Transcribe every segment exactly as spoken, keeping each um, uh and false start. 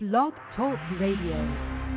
Blog Talk Radio.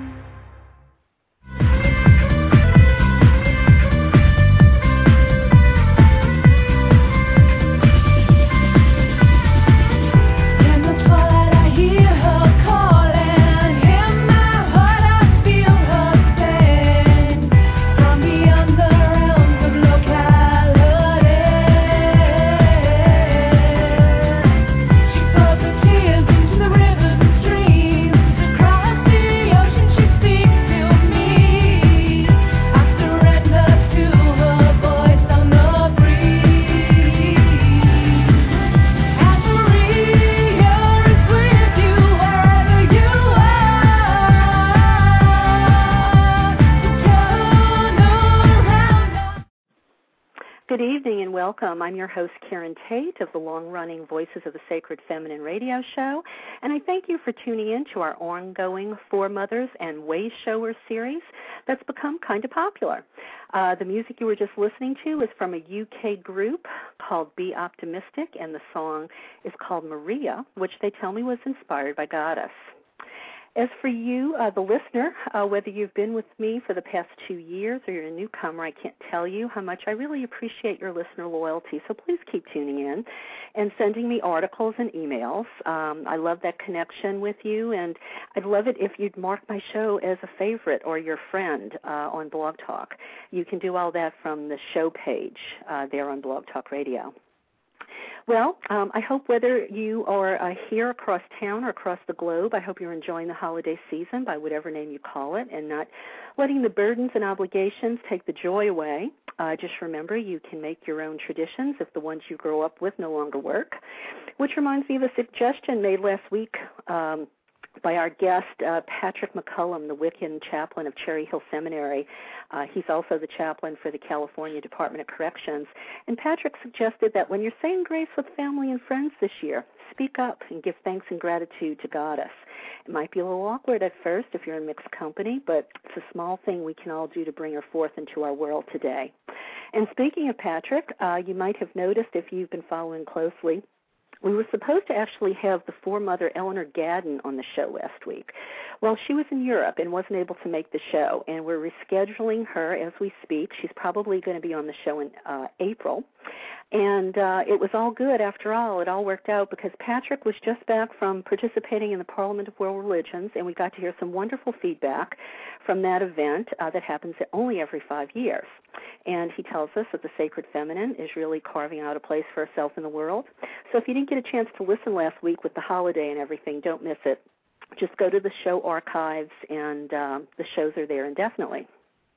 Good evening and welcome. I'm your host, Karen Tate of the long-running Voices of the Sacred Feminine radio show, and I thank you for tuning in to our ongoing Foremothers and Way Showers series that's become kind of popular. Uh, the music you were just listening to is from a U K group called Be Optimistic, and the song is called Maria, which they tell me was inspired by Goddess. As for you, uh, the listener, uh, whether you've been with me for the past two years or you're a newcomer, I can't tell you how much I really appreciate your listener loyalty. So please keep tuning in and sending me articles and emails. Um, I love that connection with you, and I'd love it if you'd mark my show as a favorite or your friend uh, on Blog Talk. You can do all that from the show page uh, there on Blog Talk Radio. Well, um, I hope whether you are uh, here across town or across the globe, I hope you're enjoying the holiday season by whatever name you call it and not letting the burdens and obligations take the joy away. Uh, just remember, you can make your own traditions if the ones you grow up with no longer work, which reminds me of a suggestion made last week um, by our guest, uh, Patrick McCullum, the Wiccan chaplain of Cherry Hill Seminary. Uh, he's also the chaplain for the California Department of Corrections. And Patrick suggested that when you're saying grace with family and friends this year, speak up and give thanks and gratitude to Goddess. It might be a little awkward at first if you're in mixed company, but it's a small thing we can all do to bring her forth into our world today. And speaking of Patrick, uh, you might have noticed if you've been following closely, we were supposed to actually have the foremother Eleanor Gadden on the show last week. Well, she was in Europe and wasn't able to make the show, and we're rescheduling her as we speak. She's probably going to be on the show in uh, April. And uh, it was all good after all. It all worked out because Patrick was just back from participating in the Parliament of World Religions, and we got to hear some wonderful feedback from that event uh, that happens only every five years. And he tells us that the Sacred Feminine is really carving out a place for herself in the world. So if you didn't get a chance to listen last week with the holiday and everything, don't miss it. Just go to the show archives, and um, the shows are there indefinitely.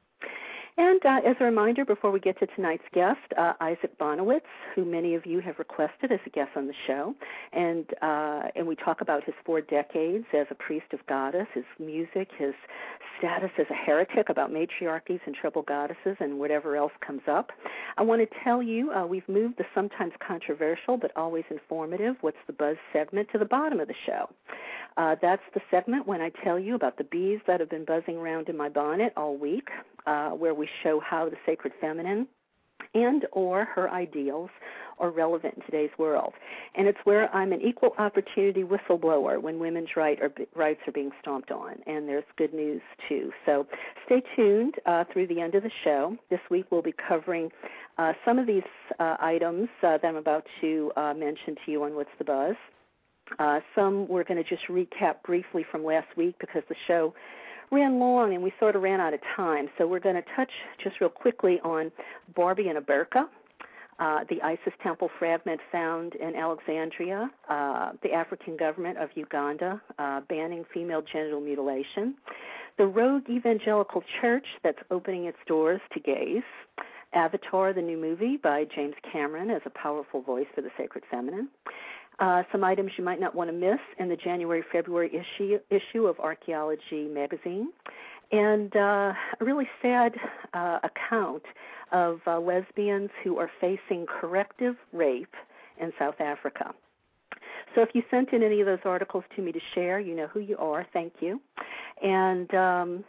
And uh, as a reminder, before we get to tonight's guest, uh, Isaac Bonowitz, who many of you have requested as a guest on the show, and uh, and we talk about his four decades as a priest of Goddess, his music, his status as a heretic, about matriarchies and triple goddesses, and whatever else comes up. I want to tell you, uh, we've moved the sometimes controversial but always informative What's the Buzz segment to the bottom of the show. Uh, that's the segment when I tell you about the bees that have been buzzing around in my bonnet all week, uh, where we show how the sacred feminine and or her ideals are relevant in today's world. And it's where I'm an equal opportunity whistleblower when women's right or, rights are being stomped on. And there's good news, too. So stay tuned uh, through the end of the show. This week we'll be covering uh, some of these uh, items uh, that I'm about to uh, mention to you on What's the Buzz. Uh, some we're going to just recap briefly from last week because the show ran long and we sort of ran out of time. So we're going to touch just real quickly on Barbie and a Burqa, uh, the Isis temple fragment found in Alexandria, uh, the African government of Uganda uh, banning female genital mutilation, the rogue evangelical church that's opening its doors to gays, Avatar, the new movie by James Cameron as a powerful voice for the sacred feminine, Uh, some items you might not want to miss in the January-February issue, issue of Archaeology magazine, and uh, a really sad uh, account of uh, lesbians who are facing corrective rape in South Africa. So if you sent in any of those articles to me to share, you know who you are. Thank you. And um,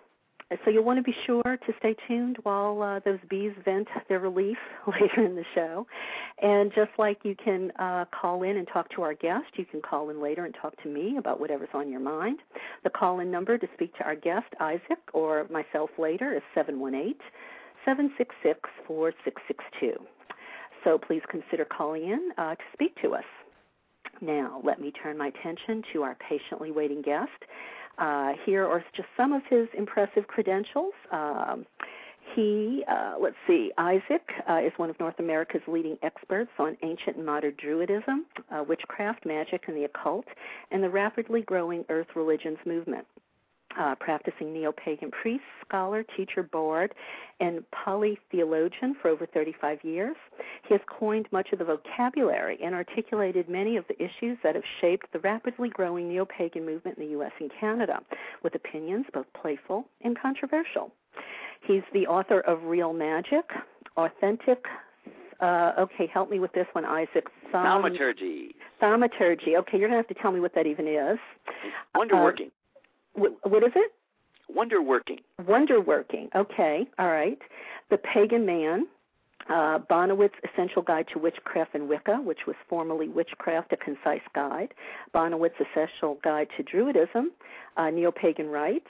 So you'll want to be sure to stay tuned while uh, those bees vent their relief later in the show. And just like you can uh, call in and talk to our guest, you can call in later and talk to me about whatever's on your mind. The call-in number to speak to our guest, Isaac, or myself later is seven one eight, seven six six, four six six two. So please consider calling in uh, to speak to us. Now, let me turn my attention to our patiently waiting guest. Uh, here are just some of his impressive credentials. Um, he, uh, let's see, Isaac uh, is one of North America's leading experts on ancient and modern Druidism, uh, witchcraft, magic, and the occult, and the rapidly growing Earth religions movement. Uh, practicing neo-pagan priest, scholar, teacher, bard, and polytheologian for over thirty-five years. He has coined much of the vocabulary and articulated many of the issues that have shaped the rapidly growing neo-pagan movement in the U S and Canada, with opinions both playful and controversial. He's the author of Real Magic, Authentic, uh, okay, help me with this one, Isaac. Thom- Thaumaturgy. Thaumaturgy. Okay, you're going to have to tell me what that even is. Wonderworking. Uh, What is it? Wonderworking. Wonderworking. Okay. All right. The Pagan Man, uh, Bonnewitt's Essential Guide to Witchcraft and Wicca, which was formerly Witchcraft, a Concise Guide. Bonnewitt's Essential Guide to Druidism, uh, Neo-Pagan Rites.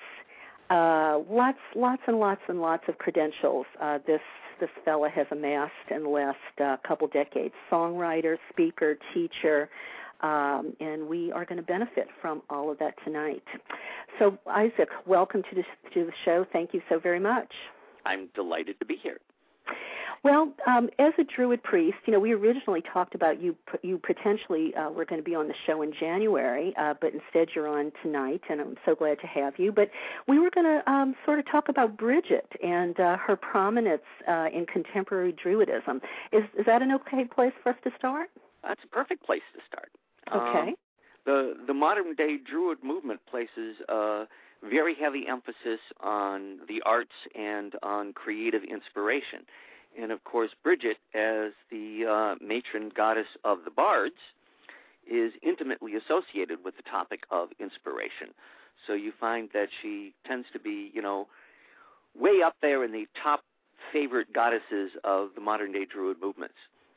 Uh, lots, lots and lots and lots of credentials uh, this this fella has amassed in the last uh, couple decades. Songwriter, speaker, teacher. Um, and we are going to benefit from all of that tonight. So, Isaac, welcome to the, to the show. Thank you so very much. I'm delighted to be here. Well, um, as a Druid priest, you know, we originally talked about you you potentially uh, were going to be on the show in January, uh, but instead you're on tonight, and I'm so glad to have you. But we were going to um, sort of talk about Bridget and uh, her prominence uh, in contemporary Druidism. Is, is that an okay place for us to start? That's a perfect place to start. Okay. Um, the the modern-day Druid movement places a very heavy emphasis on the arts and on creative inspiration. And, of course, Bridget, as the uh, matron goddess of the bards, is intimately associated with the topic of inspiration. So you find that she tends to be, you know, way up there in the top favorite goddesses of the modern-day Druid movements.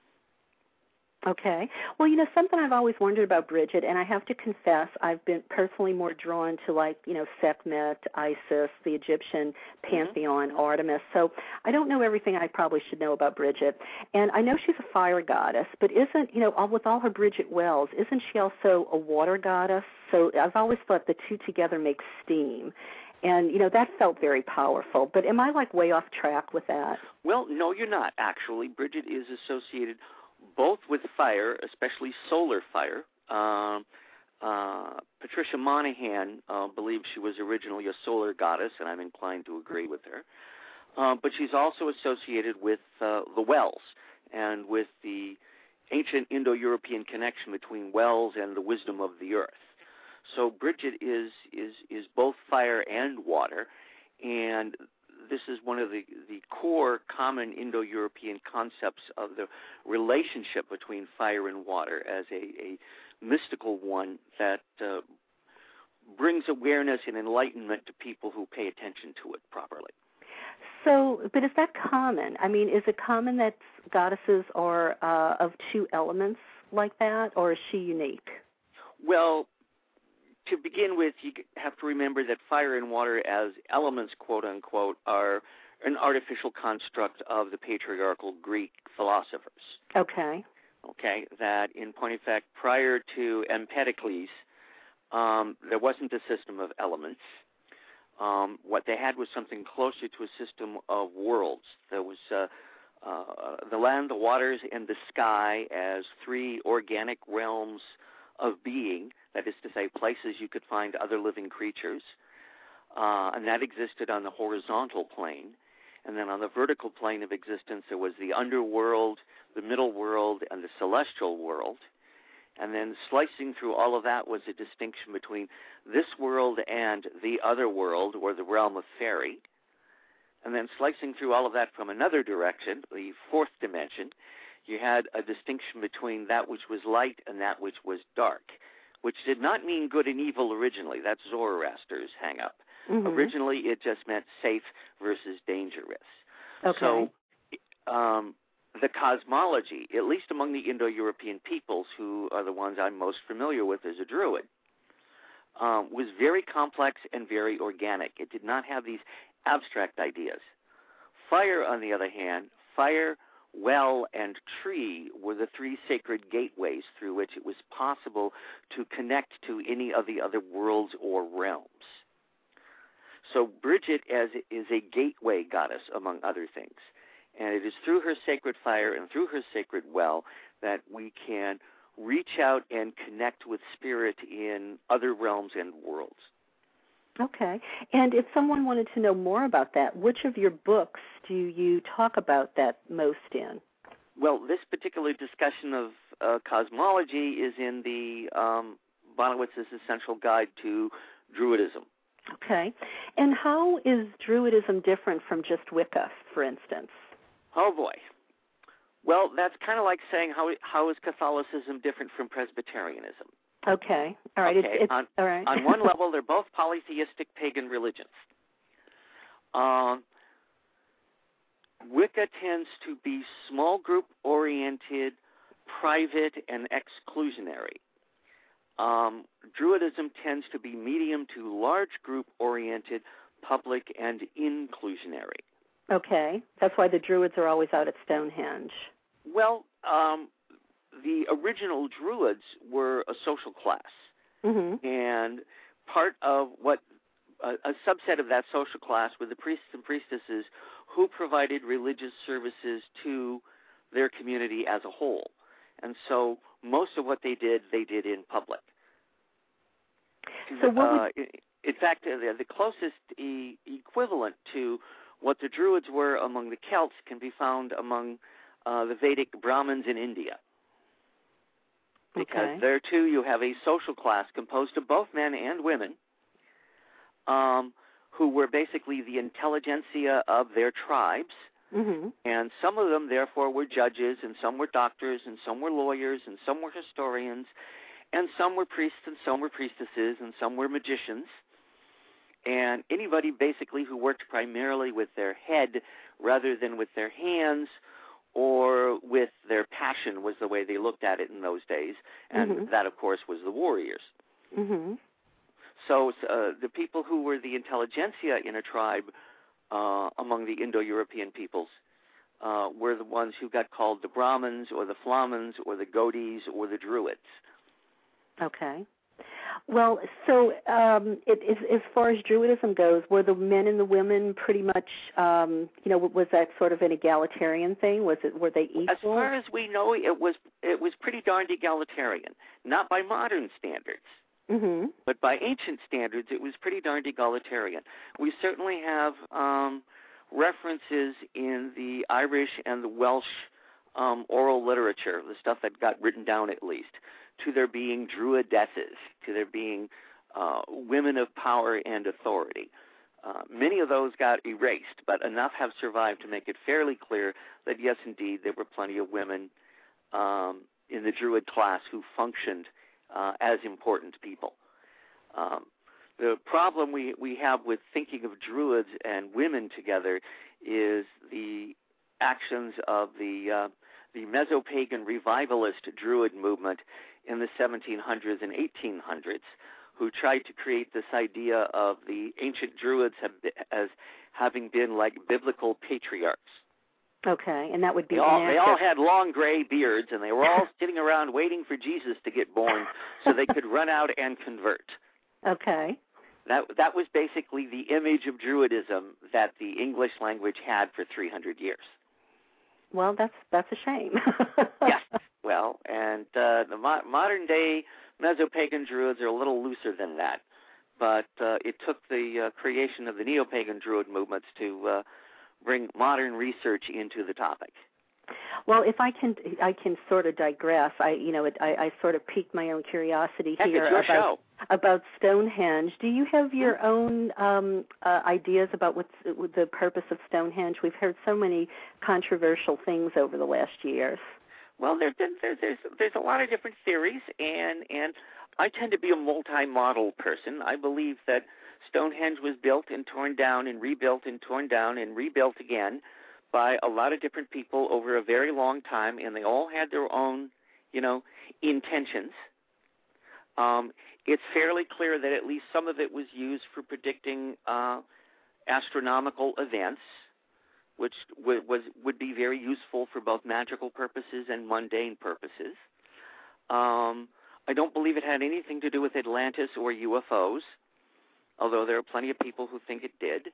Okay. Well, you know, something I've always wondered about Bridget, and I have to confess, I've been personally more drawn to, like, you know, Sekhmet, Isis, the Egyptian pantheon, mm-hmm. Artemis. So I don't know everything I probably should know about Bridget. And I know she's a fire goddess, but isn't, you know, all, with all her Bridget wells, isn't she also a water goddess? So I've always thought the two together make steam. And, you know, that felt very powerful. But am I, like, way off track with that? Well, no, you're not, actually. Bridget is associated both with fire, especially solar fire. Uh, uh, Patricia Monahan uh, believes she was originally a solar goddess, and I'm inclined to agree with her. Uh, but she's also associated with uh, the wells and with the ancient Indo-European connection between wells and the wisdom of the earth. So Bridget is is is both fire and water, and this is one of the, the core common Indo-European concepts of the relationship between fire and water as a, a mystical one that uh, brings awareness and enlightenment to people who pay attention to it properly. So, but is that common? I mean, is it common that goddesses are uh, of two elements like that, or is she unique? Well, to begin with, you have to remember that fire and water as elements, quote-unquote, are an artificial construct of the patriarchal Greek philosophers. Okay. Okay, that in point of fact, prior to Empedocles, um, there wasn't a system of elements. Um, what they had was something closer to a system of worlds. There was uh, uh, the land, the waters, and the sky as three organic realms of being, that is to say, places you could find other living creatures, uh, and that existed on the horizontal plane. And then on the vertical plane of existence, there was the underworld, the middle world, and the celestial world. And then slicing through all of that was a distinction between this world and the other world, or the realm of fairy. And then slicing through all of that from another direction, the fourth dimension, you had a distinction between that which was light and that which was dark, which did not mean good and evil originally. That's Zoroaster's hang-up. Mm-hmm. Originally, it just meant safe versus dangerous. Okay. So um, the cosmology, at least among the Indo-European peoples, who are the ones I'm most familiar with as a Druid, um, was very complex and very organic. It did not have these abstract ideas. Fire, on the other hand, fire, well, and tree were the three sacred gateways through which it was possible to connect to any of the other worlds or realms. So Bridget as is a gateway goddess, among other things. And it is through her sacred fire and through her sacred well that we can reach out and connect with spirit in other realms and worlds. Okay. And if someone wanted to know more about that, which of your books do you talk about that most in? Well, this particular discussion of uh, cosmology is in the um, Bonawitz's Essential Guide to Druidism. Okay. And how is Druidism different from just Wicca, for instance? Oh, boy. Well, that's kind of like saying how how is Catholicism different from Presbyterianism? Okay. All right. Okay. It's, it's, on, all right. on one level, they're both polytheistic pagan religions. Um, Wicca tends to be small group oriented, private, and exclusionary. Um, Druidism tends to be medium to large group oriented, public, and inclusionary. Okay. That's why the Druids are always out at Stonehenge. Well, um, the original Druids were a social class. Mm-hmm. And part of what a, a subset of that social class were the priests and priestesses who provided religious services to their community as a whole. And so most of what they did, they did in public. So what would... uh, in, in fact, the, the closest e- equivalent to what the Druids were among the Celts can be found among uh, the Vedic Brahmins in India. Because okay. there, too, you have a social class composed of both men and women um, who were basically the intelligentsia of their tribes. Mm-hmm. And some of them, therefore, were judges, and some were doctors, and some were lawyers, and some were historians, and some were priests, and some were priestesses, and some were magicians. And anybody, basically, who worked primarily with their head rather than with their hands or with their passion was the way they looked at it in those days. And mm-hmm. that, of course, was the warriors. Mm-hmm. So uh, the people who were the intelligentsia in a tribe uh, among the Indo-European peoples uh, were the ones who got called the Brahmins or the Flamins or the Godis or the Druids. Okay. Well, so um, it, it, as far as Druidism goes, were the men and the women pretty much, um, you know, was that sort of an egalitarian thing? Was it? Were they equal? As far as we know, it was it was pretty darned egalitarian. Not by modern standards, mm-hmm. but by ancient standards, it was pretty darned egalitarian. We certainly have um, references in the Irish and the Welsh um, oral literature, the stuff that got written down at least, to there being druidesses, to there being uh, women of power and authority. Uh, many of those got erased, but enough have survived to make it fairly clear that, yes, indeed, there were plenty of women um, in the Druid class who functioned uh, as important people. Um, the problem we, we have with thinking of Druids and women together is the actions of the, uh, the Mesopagan revivalist Druid movement in the seventeen hundreds and eighteen hundreds, who tried to create this idea of the ancient Druids have, as having been like biblical patriarchs. Okay, and that would be they all, inactive. They all had long gray beards, and they were all sitting around waiting for Jesus to get born so they could run out and convert. Okay. That that was basically the image of Druidism that the English language had for three hundred years. Well, that's that's a shame. Yes. Well, and uh, the mo- modern-day Mesopagan Druids are a little looser than that. But uh, it took the uh, creation of the Neo-Pagan Druid movements to uh, bring modern research into the topic. Well, if I can, I can sort of digress. I, you know, it, I, I sort of piqued my own curiosity Heck, here it's your about show. about Stonehenge. Do you have your own um, uh, ideas about what's the purpose of Stonehenge? We've heard so many controversial things over the last years. Well, there's been there's there's, there's a lot of different theories, and and I tend to be a multi-model person. I believe that Stonehenge was built and torn down and rebuilt and torn down and rebuilt again by a lot of different people over a very long time, and they all had their own, you know, intentions. Um, it's fairly clear that at least some of it was used for predicting uh, astronomical events, which w- was would be very useful for both magical purposes and mundane purposes. Um, I don't believe it had anything to do with Atlantis or U F Os, although there are plenty of people who think it did.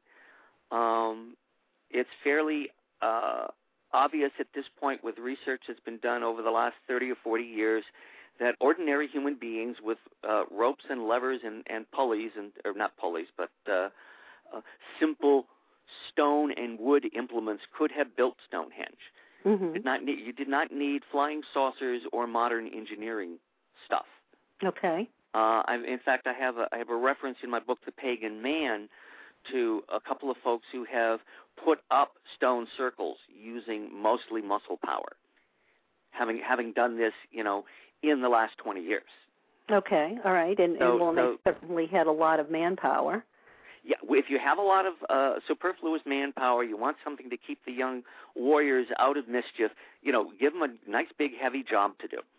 Um, it's fairly uh, obvious at this point with research that's been done over the last thirty or forty years that ordinary human beings with uh, ropes and levers and, and pulleys, and or not pulleys, but uh, uh, simple stone and wood implements could have built Stonehenge. Mm-hmm. Did not need, you did not need flying saucers or modern engineering stuff. Okay. Uh, I, in fact, I have a I have a reference in my book, The Pagan Man, to a couple of folks who have put up stone circles using mostly muscle power, having having done this, you know, in the last twenty years. Okay, all right, and, so, and well, so, they certainly had a lot of manpower. Yeah, if you have a lot of uh, superfluous manpower, you want something to keep the young warriors out of mischief, you know, give them a nice big heavy job to do.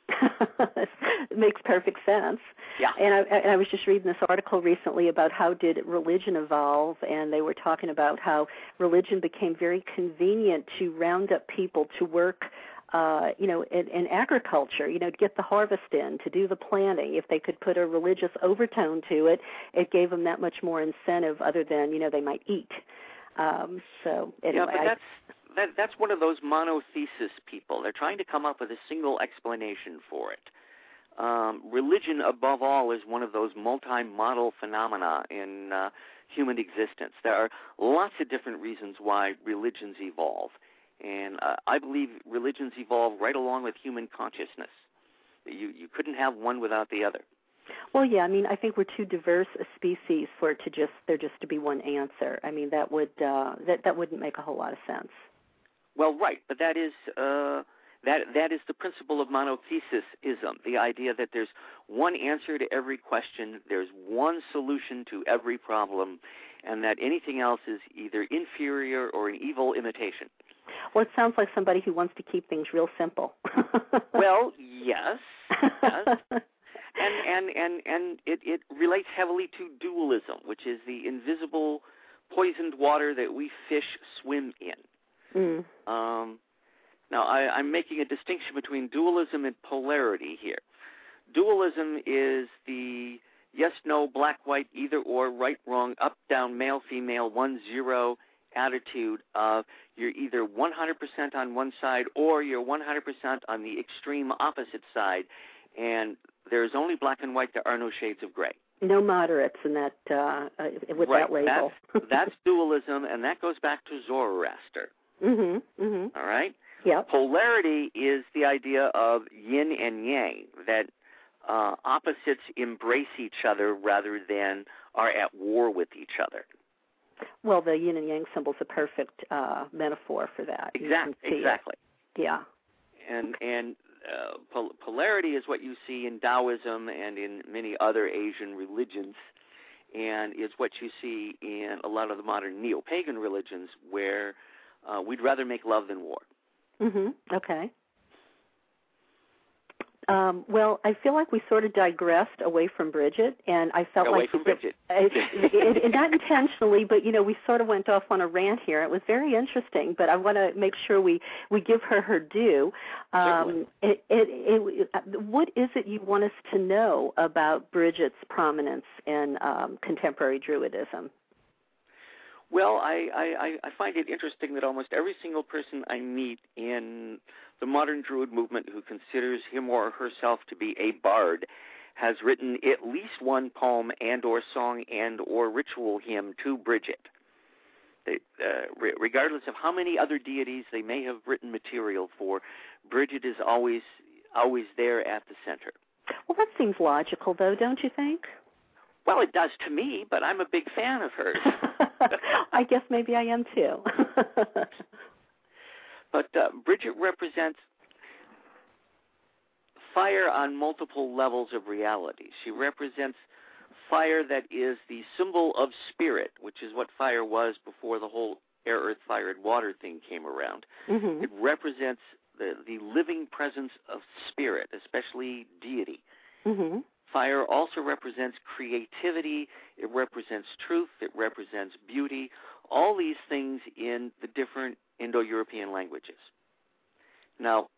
It makes perfect sense. Yeah. And I, and I was just reading this article recently about how did religion evolve, and they were talking about how religion became very convenient to round up people to work, uh, you know, in, in agriculture, you know, to get the harvest in, to do the planting. If they could put a religious overtone to it, it gave them that much more incentive other than, you know, they might eat. Um, so anyway. Yeah, but that's, that, that's one of those monothesis people. They're trying to come up with a single explanation for it. Um, religion, above all, is one of those multi-model phenomena in uh, human existence. There are lots of different reasons why religions evolve. And uh, I believe religions evolve right along with human consciousness. You you couldn't have one without the other. Well, yeah, I mean, I think we're too diverse a species for it to just there just to be one answer. I mean, that would uh, that that wouldn't make a whole lot of sense. Well, right, but that is uh, that that is the principle of monothesism, the idea that there's one answer to every question, there's one solution to every problem, and that anything else is either inferior or an evil imitation. Well, it sounds like somebody who wants to keep things real simple. Well, yes, yes. And and and and it, it relates heavily to dualism, which is the invisible poisoned water that we fish swim in. Mm. Um, now, I, I'm making a distinction between dualism and polarity here. Dualism is the yes, no, black, white, either or, right, wrong, up, down, male, female, one, zero attitude of you're either one hundred percent on one side or you're one hundred percent on the extreme opposite side, and there's only black and white. There are no shades of gray. No moderates in that uh, with right. that label. That's, that's dualism, and that goes back to Zoroaster. Mm-hmm. Mm-hmm. All right? Yep. Polarity is the idea of yin and yang, that uh, opposites embrace each other rather than are at war with each other. Well, the yin and yang symbol is a perfect uh, metaphor for that. Exactly. Exactly. It. Yeah. And and uh, pol- polarity is what you see in Taoism and in many other Asian religions, and it's what you see in a lot of the modern neo-pagan religions, where uh, we'd rather make love than war. Mm-hmm. Okay. Um, well, I feel like we sort of digressed away from Bridget, and I felt away like from Bridget. It, it, it, not intentionally, but you know, we sort of went off on a rant here. It was very interesting, but I want to make sure we, we give her her due. Um, it, it, it, what is it you want us to know about Bridget's prominence in um, contemporary Druidism? Well, I, I, I find it interesting that almost every single person I meet in the modern Druid movement who considers him or herself to be a bard has written at least one poem and or song and or ritual hymn to Bridget. They, uh, re- regardless of how many other deities they may have written material for, Bridget is always always there at the center. Well, that seems logical, though, don't you think? Well, it does to me, but I'm a big fan of hers. I guess maybe I am too. But uh, Bridget represents fire on multiple levels of reality. She represents fire that is the symbol of spirit, which is what fire was before the whole air, earth, fire, and water thing came around. Mm-hmm. It represents the, the living presence of spirit, especially deity. Mm-hmm. Fire also represents creativity. It represents truth. It represents beauty. All these things in the different Indo-European languages. Now,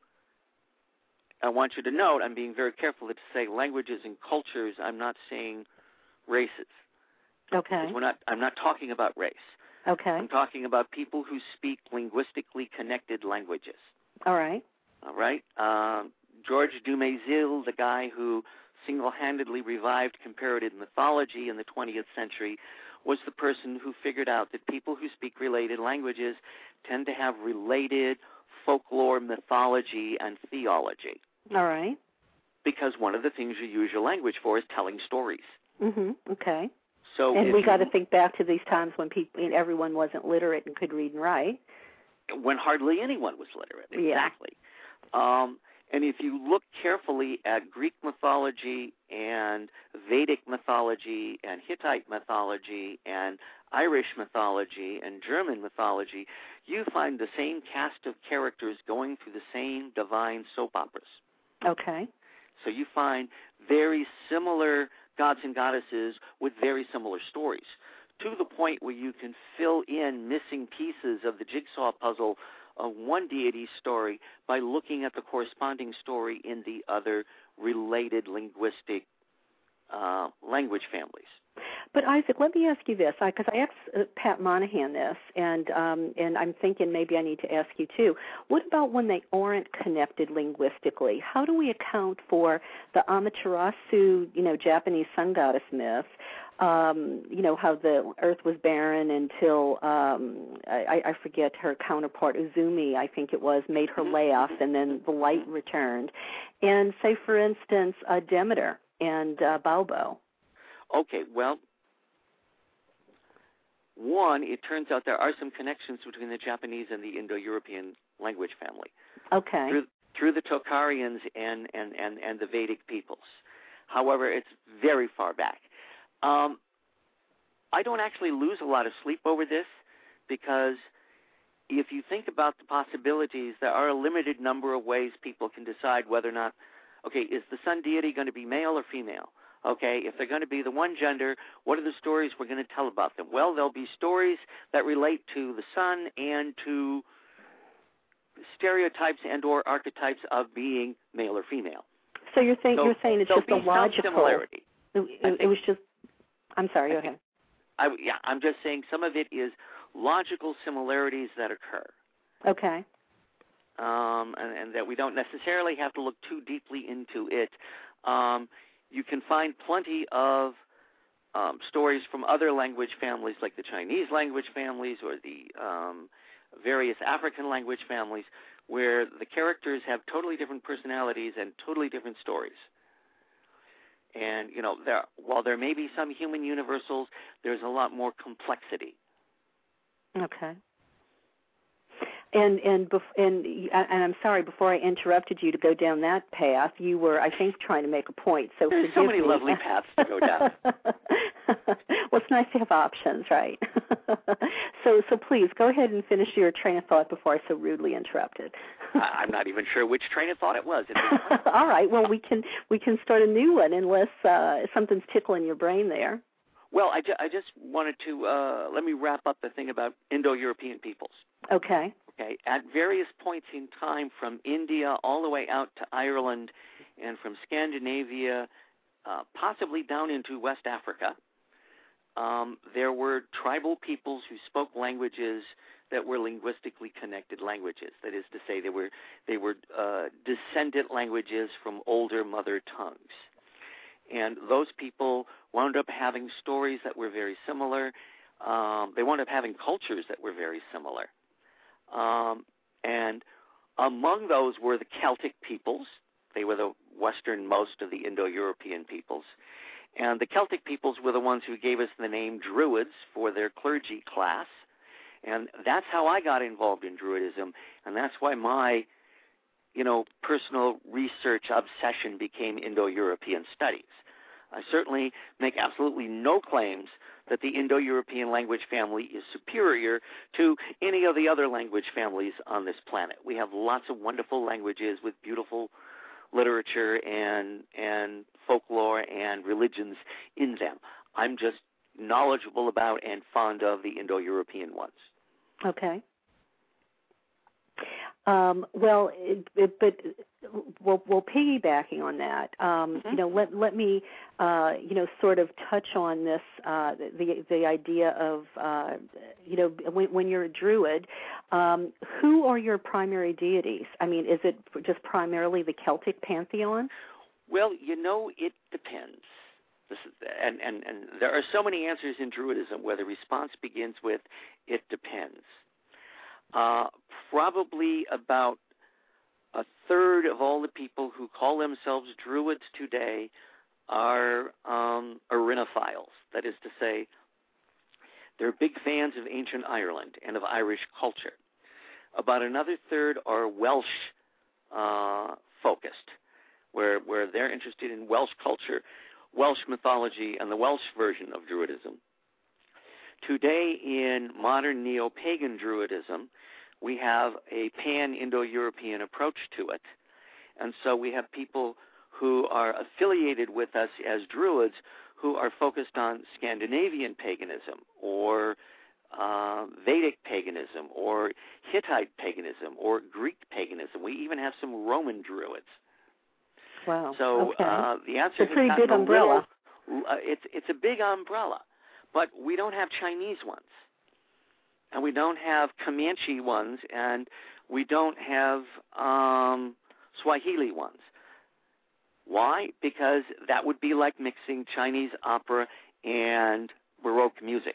I want you to note, I'm being very careful to say languages and cultures. I'm not saying races. Okay. We're not, I'm not talking about race. Okay. I'm talking about people who speak linguistically connected languages. All right. All right? Um, George Dumézil, the guy who single-handedly revived comparative mythology in the twentieth century, was the person who figured out that people who speak related languages tend to have related folklore, mythology, and theology. All right. Because one of the things you use your language for is telling stories. Mm-hmm. Okay. So and we got to you, think back to these times when people, everyone wasn't literate and could read and write. When hardly anyone was literate. Exactly. Yeah. Um, and if you look carefully at Greek mythology and Vedic mythology and Hittite mythology and Irish mythology and German mythology, you find the same cast of characters going through the same divine soap operas. Okay. So you find very similar gods and goddesses with very similar stories, to the point where you can fill in missing pieces of the jigsaw puzzle of one deity's story by looking at the corresponding story in the other related linguistic uh, language families. But Isaac, let me ask you this, because I, I asked uh, Pat Monahan this, and um, and I'm thinking maybe I need to ask you too. What about when they aren't connected linguistically? How do we account for the Amaterasu, you know, Japanese sun goddess myth? Um, you know, how the earth was barren until, um, I, I forget her counterpart, Uzumi, I think it was, made her laugh, and then the light returned. And say, for instance, uh, Demeter and uh, Balbo. Okay, well, one, it turns out there are some connections between the Japanese and the Indo-European language family. Okay. Through, through the Tocharians and, and, and, and the Vedic peoples. However, it's very far back. Um, I don't actually lose a lot of sleep over this because if you think about the possibilities, there are a limited number of ways people can decide whether or not, okay, is the sun deity going to be male or female? Okay, if they're going to be the one gender, what are the stories we're going to tell about them? Well, there'll be stories that relate to the sun and to stereotypes and or archetypes of being male or female. So you're saying so you're saying it's just a logical similarity. It, it, it was just. I'm sorry. Go ahead. I, yeah, I'm just saying some of it is logical similarities that occur. Okay. Um, and, and that we don't necessarily have to look too deeply into it. Um, you can find plenty of um, stories from other language families, like the Chinese language families or the um, various African language families, where the characters have totally different personalities and totally different stories. And, you know, there, while there may be some human universals, there's a lot more complexity. Okay. And and bef- and and I'm sorry, before I interrupted you to go down that path, you were, I think, trying to make a point. So there's so many me. lovely paths to go down. Well, it's nice to have options, right? so so please go ahead and finish your train of thought before I so rudely interrupted. I'm not even sure which train of thought it was. All right. Well, we can we can start a new one unless uh, something's tickling your brain there. Well, I, ju- I just wanted to uh, let me wrap up the thing about Indo-European peoples. Okay. Okay. At various points in time, from India all the way out to Ireland, and from Scandinavia, uh, possibly down into West Africa, um, there were tribal peoples who spoke languages that were linguistically connected languages. That is to say, they were they were uh, descendant languages from older mother tongues. And those people wound up having stories that were very similar. Um, they wound up having cultures that were very similar. Um, and among those were the Celtic peoples. They were the westernmost of the Indo-European peoples. And the Celtic peoples were the ones who gave us the name Druids for their clergy class. And that's how I got involved in Druidism. And that's why my you know, personal research obsession became Indo-European studies. I certainly make absolutely no claims that the Indo-European language family is superior to any of the other language families on this planet. We have lots of wonderful languages with beautiful literature and and folklore and religions in them. I'm just knowledgeable about and fond of the Indo-European ones. Okay. Um, well, it, it, but well, well, piggybacking on that, um, Mm-hmm. you know, let let me, uh, you know, sort of touch on this, uh, the the idea of, uh, you know, when, when you're a Druid, um, who are your primary deities? I mean, is it just primarily the Celtic pantheon? Well, you know, it depends. This is, and, and, and there are so many answers in Druidism where the response begins with, it depends. Uh, probably about a third of all the people who call themselves Druids today are um, Arinophiles. That is to say, they're big fans of ancient Ireland and of Irish culture. About another third are Welsh uh, focused, where where they're interested in Welsh culture, Welsh mythology, and the Welsh version of Druidism. Today, in modern neo-pagan Druidism, we have a pan-Indo-European approach to it. And so we have people who are affiliated with us as Druids who are focused on Scandinavian paganism or uh, Vedic paganism or Hittite paganism or Greek paganism. We even have some Roman Druids. Wow. So okay. uh, the answer it's a pretty has big gotten umbrella. A little, uh, it's, it's a big umbrella. But we don't have Chinese ones, and we don't have Comanche ones, and we don't have um, Swahili ones. Why? Because that would be like mixing Chinese opera and Baroque music.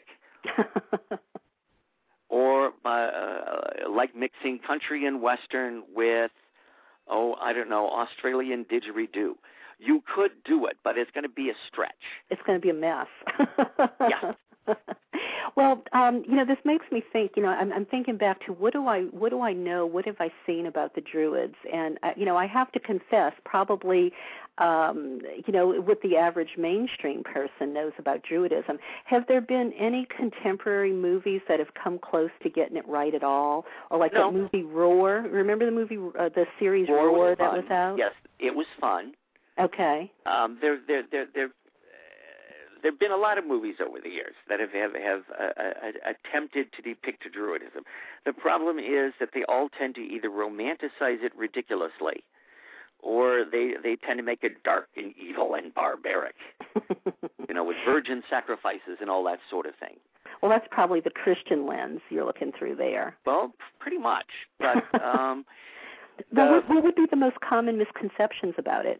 Or uh, like mixing country and Western with, oh, I don't know, Australian didgeridoo. You could do it, but it's going to be a stretch. It's going to be a mess. Yeah. Well, um, you know, this makes me think. You know, I'm, I'm thinking back to what do I, what do I know, what have I seen about the Druids, and uh, you know, I have to confess, probably, um, you know, what the average mainstream person knows about Druidism. Have there been any contemporary movies that have come close to getting it right at all, or like no. that movie Roar? Remember the movie, uh, the series Roar, Roar was that fun. was out? Yes, it was fun. Okay. Um, there, there, there, there. There have been a lot of movies over the years that have have, have uh, uh, attempted to depict Druidism. The problem is that they all tend to either romanticize it ridiculously, or they they tend to make it dark and evil and barbaric. You know, with virgin sacrifices and all that sort of thing. Well, that's probably the Christian lens you're looking through there. Well, pretty much. But um, well, the, what, what would be the most common misconceptions about it?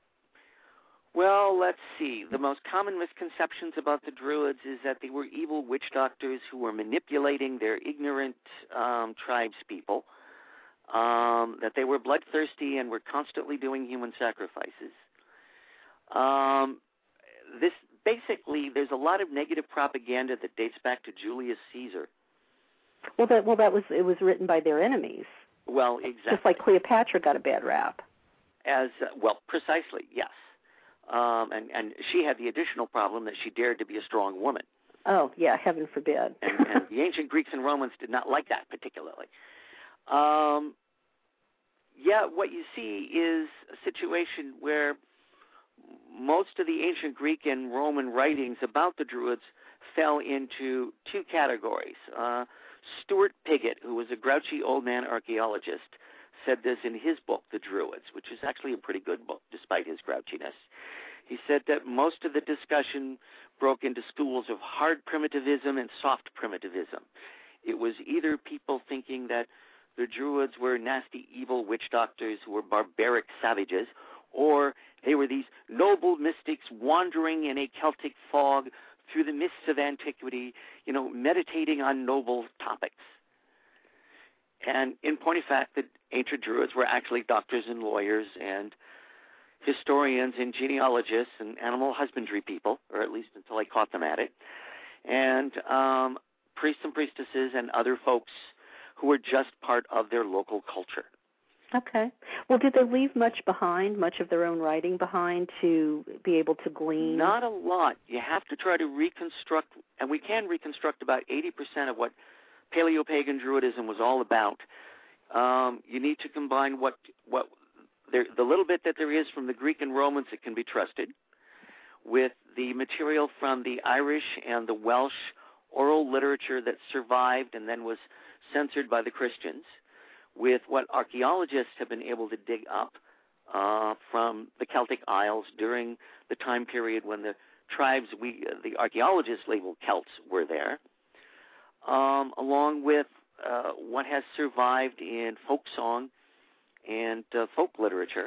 Well, let's see. The most common misconceptions about the Druids is that they were evil witch doctors who were manipulating their ignorant um, tribespeople, um, that they were bloodthirsty and were constantly doing human sacrifices. Um, this basically, there's a lot of negative propaganda that dates back to Julius Caesar. Well, that well, that was it was written by their enemies. Well, exactly. Just like Cleopatra got a bad rap. As uh, well, precisely, yes. Um, and, and she had the additional problem that she dared to be a strong woman. Oh, yeah, heaven forbid. and, and the ancient Greeks and Romans did not like that particularly. Um, yeah, what you see is a situation where most of the ancient Greek and Roman writings about the Druids fell into two categories. Uh, Stuart Piggott, who was a grouchy old man archaeologist, said this in his book, The Druids, which is actually a pretty good book, despite his grouchiness. He said that most of the discussion broke into schools of hard primitivism and soft primitivism. It was either people thinking that the Druids were nasty, evil witch doctors who were barbaric savages, or they were these noble mystics wandering in a Celtic fog through the mists of antiquity, you know, meditating on noble topics. And in point of fact, the ancient Druids were actually doctors and lawyers and historians and genealogists and animal husbandry people, or at least until I caught them at it, and um, priests and priestesses and other folks who were just part of their local culture. Okay. Well, did they leave much behind, much of their own writing behind to be able to glean? Not a lot. You have to try to reconstruct, and we can reconstruct about eighty percent of what Paleo-Pagan Druidism was all about. Um, you need to combine what what there, the little bit that there is from the Greek and Romans that can be trusted with the material from the Irish and the Welsh oral literature that survived and then was censored by the Christians, with what archaeologists have been able to dig up uh, from the Celtic Isles during the time period when the tribes we uh, the archaeologists labeled Celts were there, um, along with uh, what has survived in folk song and uh, folk literature,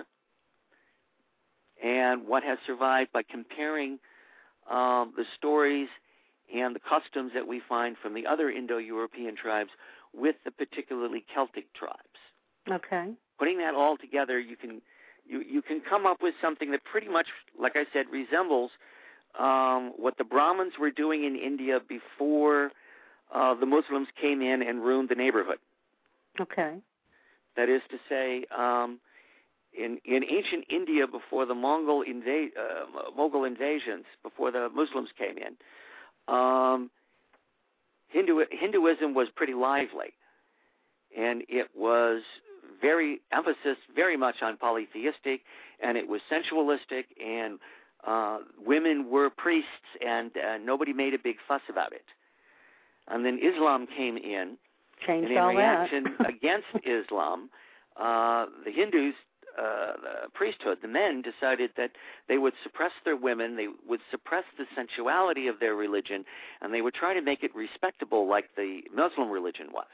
and what has survived by comparing um, the stories and the customs that we find from the other Indo-European tribes with the particularly Celtic tribes. Okay. Putting that all together, you can you, you can come up with something that pretty much, like I said, resembles um, what the Brahmins were doing in India before uh, the Muslims came in and ruined the neighborhood. Okay. That is to say, um, in in ancient India, before the Mongol inva- uh, Mughal invasions, before the Muslims came in, um, Hindu, Hinduism was pretty lively, and it was very emphasis very much on polytheistic, and it was sensualistic, and uh, women were priests, and uh, nobody made a big fuss about it. And then Islam came in, Changed and in all reaction that. against Islam, uh, the Hindus, uh, the priesthood, the men decided that they would suppress their women, they would suppress the sensuality of their religion, and they would try to make it respectable like the Muslim religion was.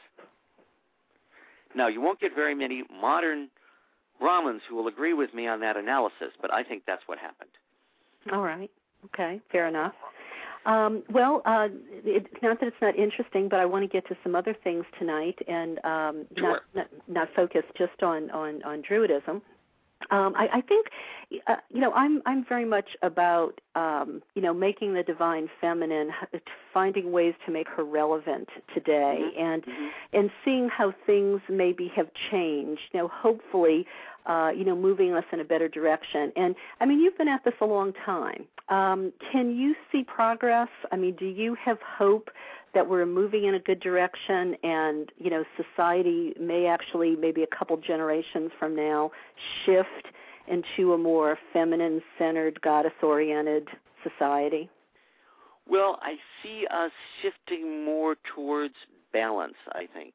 Now, you won't get very many modern Brahmins who will agree with me on that analysis, but I think that's what happened. All right. Okay. Fair enough. Um, well, uh, it's not that it's not interesting, but I want to get to some other things tonight, and um, Sure. not, not not focus just on on, on Druidism. Um, I, I think, uh, you know, I'm I'm very much about, um, you know, making the divine feminine, finding ways to make her relevant today, Mm-hmm. and mm-hmm. and seeing how things maybe have changed. You know, hopefully, uh, you know, moving us in a better direction. And I mean, you've been at this a long time. Um, can you see progress? I mean, do you have hope that we're moving in a good direction, and, you know, society may actually, maybe a couple generations from now, shift into a more feminine-centered, goddess-oriented society? Well, I see us shifting more towards balance, I think.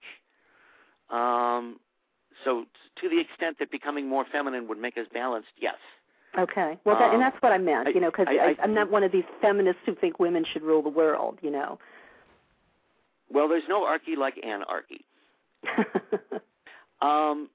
Um, so to the extent that becoming more feminine would make us balanced, yes. Okay. Well, that, and that's what I meant, you know, because I'm not one of these feminists who think women should rule the world, you know. Well, there's no archy like anarchy. um,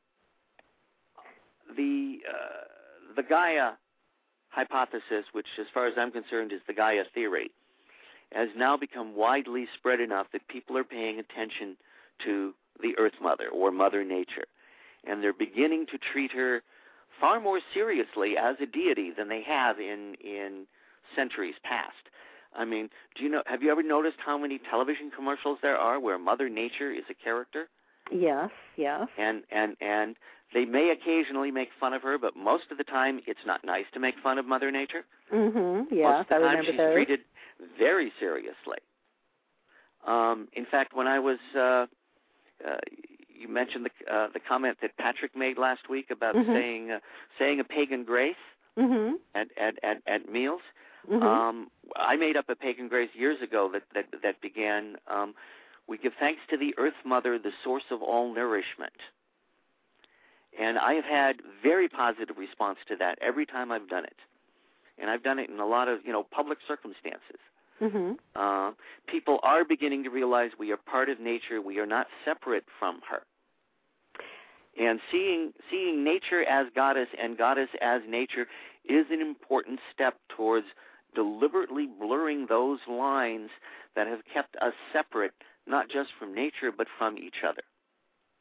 the uh, the Gaia hypothesis, which as far as I'm concerned is the Gaia theory, has now become widely spread enough that people are paying attention to the Earth Mother or Mother Nature, and they're beginning to treat her far more seriously as a deity than they have in in centuries past. I mean, do you know? Have you ever noticed how many television commercials there are where Mother Nature is a character? Yes, yes. And and and they may occasionally make fun of her, but most of the time it's not nice to make fun of Mother Nature. Mm-hmm. Yes, most of the I time remember she's those. treated very seriously. Um, in fact, when I was, uh, uh, you mentioned the uh, the comment that Patrick made last week about mm-hmm. saying uh, saying a pagan grace mm-hmm. at, at at at meals. Mm-hmm. Um, I made up a pagan grace years ago that that, that began, um, we give thanks to the Earth Mother, the source of all nourishment. And I have had very positive response to that every time I've done it. And I've done it in a lot of, you know, public circumstances. Mm-hmm. Uh, people are beginning to realize we are part of nature. We are not separate from her. And seeing seeing nature as goddess and goddess as nature is an important step towards deliberately blurring those lines that have kept us separate, not just from nature, but from each other.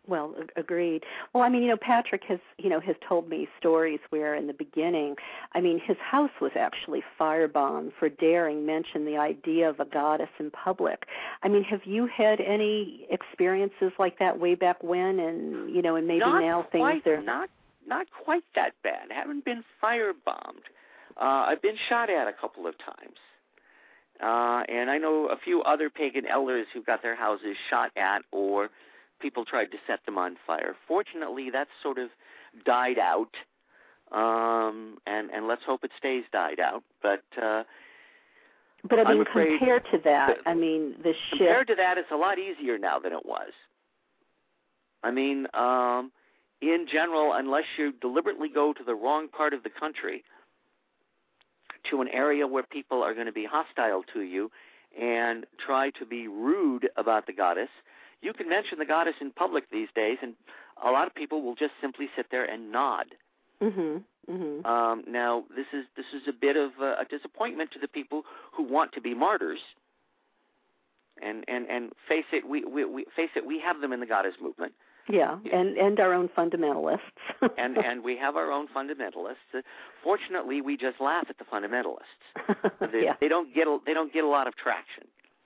Well, agreed. Well, I mean, you know, Patrick has, you know, has told me stories where in the beginning, I mean, his house was actually firebombed for daring mention the idea of a goddess in public. I mean, have you had any experiences like that way back when, and, you know, and maybe not now quite, things are... Not, not quite that bad. I haven't been firebombed. Uh, I've been shot at a couple of times. Uh, and I know a few other pagan elders who got their houses shot at, or people tried to set them on fire. Fortunately, that's sort of died out, um, and, and let's hope it stays died out. But uh, but I mean, I'm afraid compared to that, the, I mean, the shift... Compared to that, it's a lot easier now than it was. I mean, um, in general, unless you deliberately go to the wrong part of the country, to an area where people are going to be hostile to you and try to be rude about the goddess, you can mention the goddess in public these days, and a lot of people will just simply sit there and nod. Mm-hmm. Mm-hmm. Um, now, this is this is a bit of a, a disappointment to the people who want to be martyrs. And and, and face it, we, we, we face it, we have them in the goddess movement. Yeah, and, and our own fundamentalists. and and we have our own fundamentalists. Uh, fortunately, we just laugh at the fundamentalists. They, yeah. they don't get a, they don't get a lot of traction.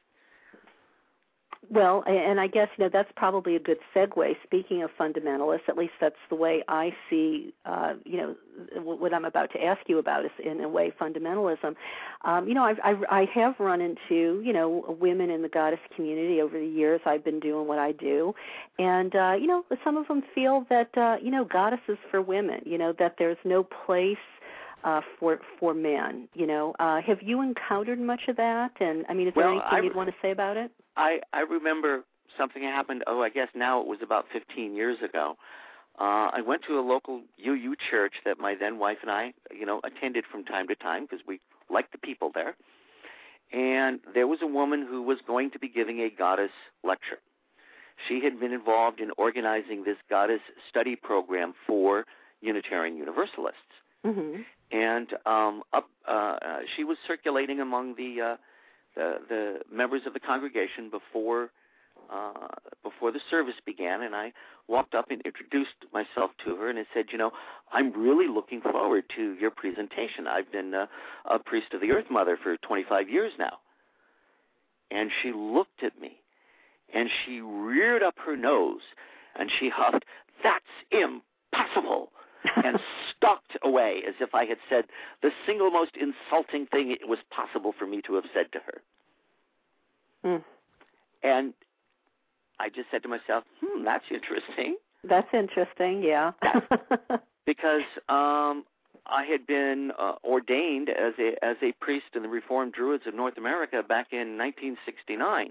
Well, and I guess, you know, that's probably a good segue. Speaking of fundamentalists, at least that's the way I see, uh, you know, what I'm about to ask you about is, in a way, fundamentalism. Um, you know, I've, I've, I have run into, you know, women in the goddess community over the years. I've been doing what I do. And, uh, you know, some of them feel that, uh, you know, goddess is for women, you know, that there's no place Uh, for for men, you know. Uh, have you encountered much of that? And, I mean, is there well, anything I, you'd want to say about it? I, I remember something happened, oh, I guess now it was about fifteen years ago. Uh, I went to a local U U church that my then wife and I, you know, attended from time to time because we liked the people there. And there was a woman who was going to be giving a goddess lecture. She had been involved in organizing this goddess study program for Unitarian Universalists. Mm-hmm. And um, up, uh, uh, she was circulating among the, uh, the the members of the congregation before uh, before the service began. And I walked up and introduced myself to her, and I said, you know, I'm really looking forward to your presentation. I've been uh, a priest of the Earth Mother for twenty-five years now. And she looked at me, and she reared up her nose, and she huffed, "That's impossible," and stalked away as if I had said the single most insulting thing it was possible for me to have said to her. Mm. And I just said to myself, hmm, that's interesting. That's interesting, yeah. Because um, I had been uh, ordained as a as a priest in the Reformed Druids of North America back in nineteen sixty-nine.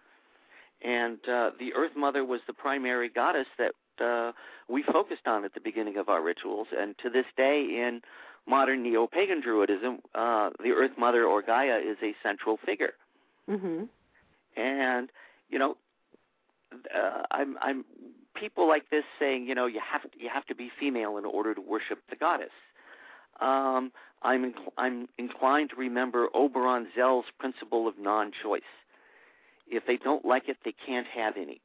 And uh, the Earth Mother was the primary goddess that Uh, we focused on at the beginning of our rituals, and to this day in modern neo-pagan Druidism, uh, the Earth Mother or Gaia is a central figure. Mm-hmm. And you know, uh, I'm, I'm people like this saying, you know, you have to, you have to be female in order to worship the goddess. Um, I'm inc- I'm inclined to remember Oberon Zell's principle of non-choice. If they don't like it, they can't have any.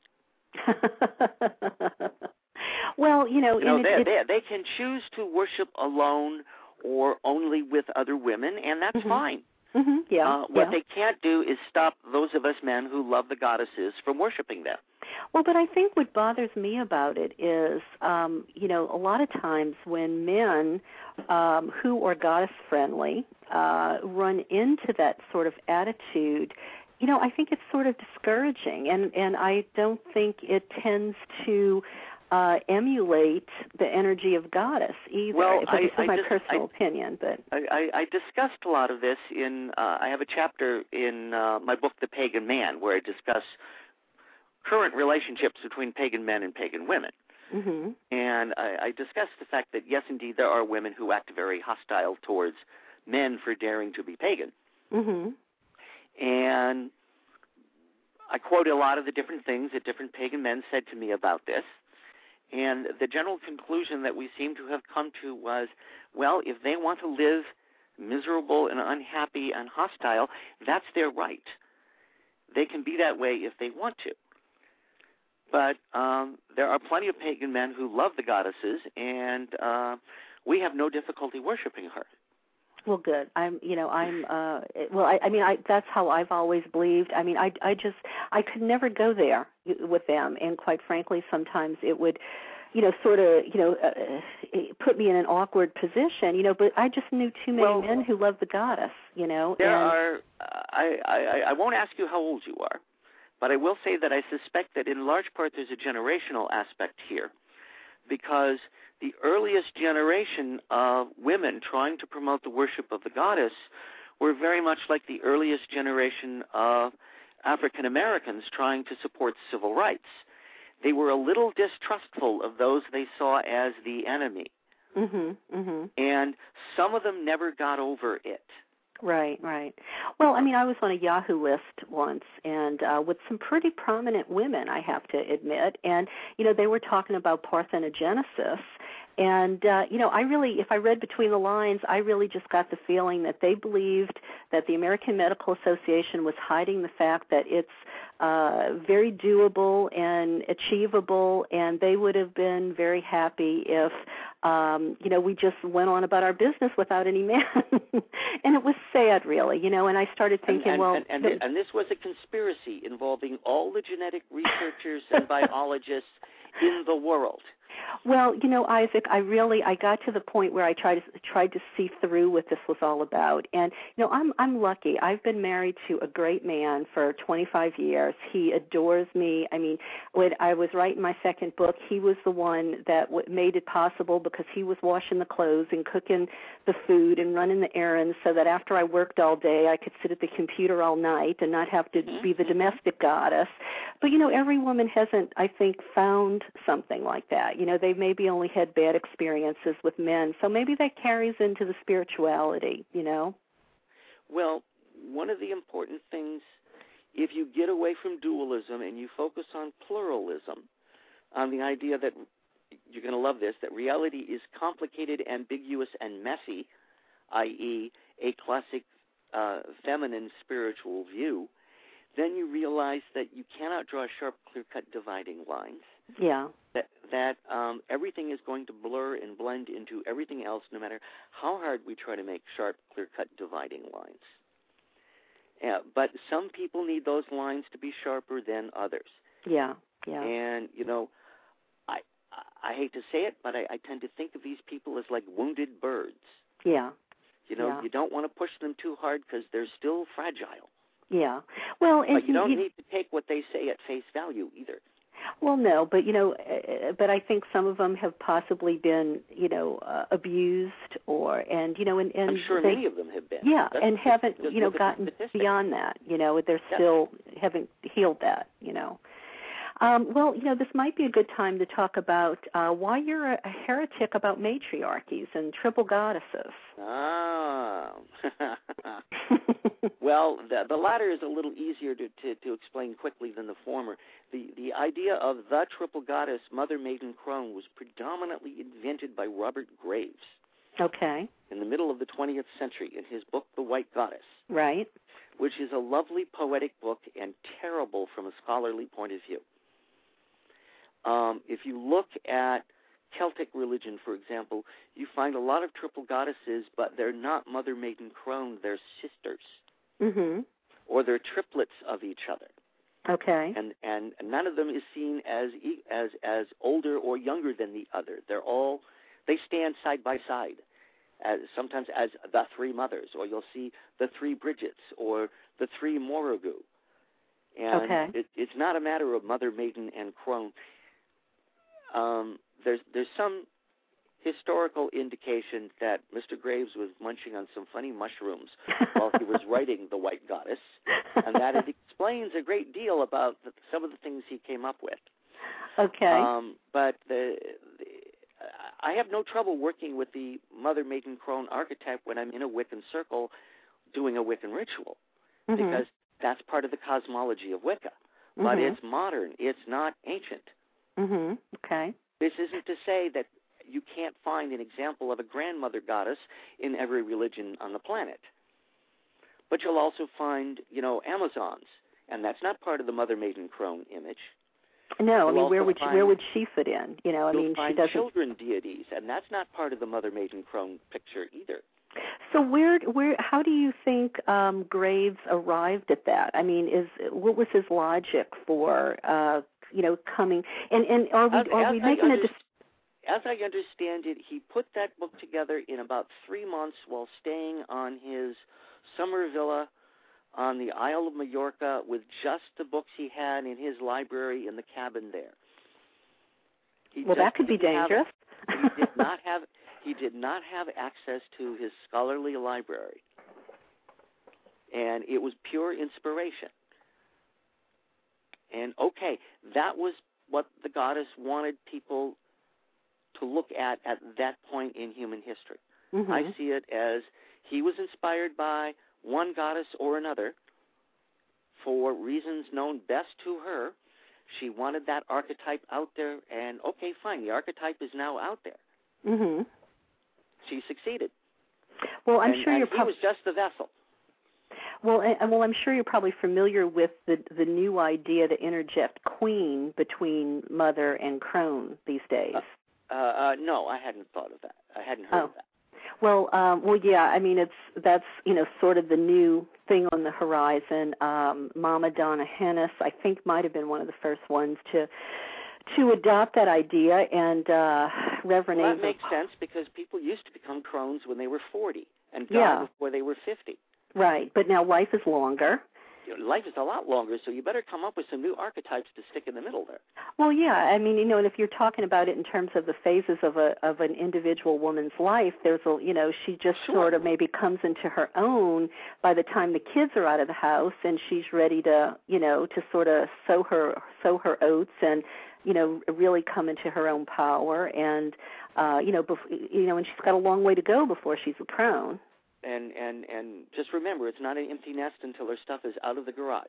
Well, you know, you know it, they, it, they, they can choose to worship alone or only with other women, and that's mm-hmm. fine. Mm-hmm. Yeah. Uh, what yeah. they can't do is stop those of us men who love the goddesses from worshiping them. Well, but I think what bothers me about it is, um, you know, a lot of times when men um, who are goddess-friendly uh, run into that sort of attitude, you know, I think it's sort of discouraging, and, and I don't think it tends to uh, emulate the energy of goddess either. Well, but I, this is I my just, personal I, opinion. But I, I, I discussed a lot of this in, uh, I have a chapter in uh, my book, The Pagan Man, where I discuss current relationships between pagan men and pagan women. Mm-hmm. And I, I discussed the fact that, yes, indeed, there are women who act very hostile towards men for daring to be pagan. Mm-hmm. And I quote a lot of the different things that different pagan men said to me about this. And the general conclusion that we seem to have come to was, well, if they want to live miserable and unhappy and hostile, that's their right. They can be that way if they want to. but um, there are plenty of pagan men who love the goddesses, and uh, we have no difficulty worshiping her. Well, good. I'm, you know, I'm, uh, well, I, I mean, I, that's how I've always believed. I mean, I, I just, I could never go there with them. And quite frankly, sometimes it would, you know, sort of, you know, uh, put me in an awkward position, you know, but I just knew too many well, men who loved the goddess, you know. There and, are, uh, I, I, I won't ask you how old you are, but I will say that I suspect that in large part there's a generational aspect here, because the earliest generation of women trying to promote the worship of the goddess were very much like the earliest generation of African Americans trying to support civil rights. They were a little distrustful of those they saw as the enemy. Mm-hmm, mm-hmm. And some of them never got over it. Right, right. Well, I mean, I was on a Yahoo list once, and uh, with some pretty prominent women, I have to admit, and, you know, they were talking about parthenogenesis, and, uh, you know, I really, if I read between the lines, I really just got the feeling that they believed that the American Medical Association was hiding the fact that it's uh, very doable and achievable, and they would have been very happy if, um, you know, we just went on about our business without any men. And it was sad, really, you know, and I started thinking, and, and, well... And, and, and, and this was a conspiracy involving all the genetic researchers and biologists in the world. Well, you know, Isaac, I really I got to the point where I tried to tried to see through what this was all about, and you know, I'm I'm lucky. I've been married to a great man for twenty-five years. He adores me. I mean, when I was writing my second book, he was the one that w- made it possible because he was washing the clothes and cooking the food and running the errands, so that after I worked all day, I could sit at the computer all night and not have to Mm-hmm. be the domestic goddess. But you know, every woman hasn't, I think, found something like that. You know, they've maybe only had bad experiences with men, so maybe that carries into the spirituality, you know? Well, one of the important things, if you get away from dualism and you focus on pluralism, on the idea that, you're going to love this, that reality is complicated, ambiguous, and messy, that is a classic uh, feminine spiritual view, then you realize that you cannot draw sharp, clear-cut dividing lines. Yeah. That that um, everything is going to blur and blend into everything else, no matter how hard we try to make sharp, clear-cut dividing lines. Yeah, but some people need those lines to be sharper than others. Yeah, yeah. And, you know, I I, I hate to say it, but I, I tend to think of these people as like wounded birds. Yeah. You know, yeah. you don't want to push them too hard because they're still fragile. Yeah. Well, and but you don't you, need to take what they say at face value either. Well, no, but, you know, uh, but I think some of them have possibly been, you know, uh, abused or, and, you know, and, and I'm sure they, many of them have been. Yeah, That's and just, haven't, just you know, look gotten beyond that, you know, they're yes. still, haven't healed that, you know. Um, well, you know, this might be a good time to talk about uh, why you're a, a heretic about matriarchies and triple goddesses. Ah. Well, the, the latter is a little easier to, to, to explain quickly than the former. The, the idea of the triple goddess, Mother Maiden Crone, was predominantly invented by Robert Graves. Okay. In the middle of the twentieth century in his book, The White Goddess. Right. Which is a lovely poetic book and terrible from a scholarly point of view. Um, if you look at Celtic religion, for example, you find a lot of triple goddesses, but they're not Mother Maiden Crone, they're sisters. Mm-hmm. Or they're triplets of each other. Okay. And and none of them is seen as as as older or younger than the other. They're all, they stand side by side, as sometimes as the three mothers, or you'll see the three Bridgets, or the three Morrigu. And okay. it, it's not a matter of Mother Maiden and Crone. Um, there's there's some historical indication that Mister Graves was munching on some funny mushrooms while he was writing The White Goddess, and that it explains a great deal about the, some of the things he came up with. Okay. Um, but the, the, I have no trouble working with the Mother Maiden Crone archetype when I'm in a Wiccan circle doing a Wiccan ritual, mm-hmm. because that's part of the cosmology of Wicca. But mm-hmm. it's modern. It's not ancient. Mm-hmm. Okay. This isn't to say that you can't find an example of a grandmother goddess in every religion on the planet. But you'll also find, you know, Amazons, and that's not part of the Mother Maiden Crone image. No, I You'll mean, where would she, find, where would she fit in? You know, I you'll mean, find she doesn't. children deities, and that's not part of the Mother Maiden Crone picture either. So where, where, how do you think um, Graves arrived at that? I mean, is what was his logic for, uh, you know, coming? And, and are we, as, are as we making a? Dis- as I understand it, he put that book together in about three months while staying on his summer villa on the Isle of Majorca with just the books he had in his library in the cabin there. He well, that could be dangerous. Have, he did not have. He did not have access to his scholarly library, and it was pure inspiration. And, okay, that was what the goddess wanted people to look at at that point in human history. Mm-hmm. I see it as he was inspired by one goddess or another for reasons known best to her. She wanted that archetype out there, and, okay, fine, the archetype is now out there. Mm-hmm. She succeeded. Well, I'm and, sure and you're. He Prob- was just the vessel. Well, and, well, I'm sure you're probably familiar with the the new idea to interject queen between mother and crone these days. Uh, uh, uh, no, I hadn't thought of that. I hadn't heard oh. of that. Well, um, well, yeah. I mean, it's that's you know sort of the new thing on the horizon. Um, Mama Donna Hennis, I think, might have been one of the first ones to. to adopt that idea, and uh, Reverend well, that Ava, makes sense because people used to become crones when they were forty and die yeah. before they were fifty. Right, but now life is longer. You know, life is a lot longer, so you better come up with some new archetypes to stick in the middle there. Well, yeah, I mean, you know, and if you're talking about it in terms of the phases of a of an individual woman's life, there's a, you know, she just sure. sort of maybe comes into her own by the time the kids are out of the house, and she's ready to, you know, to sort of sow her sow her oats and, you know, really come into her own power, and uh, you know, bef- you know, and she's got a long way to go before she's a crone. And and and just remember, it's not an empty nest until her stuff is out of the garage,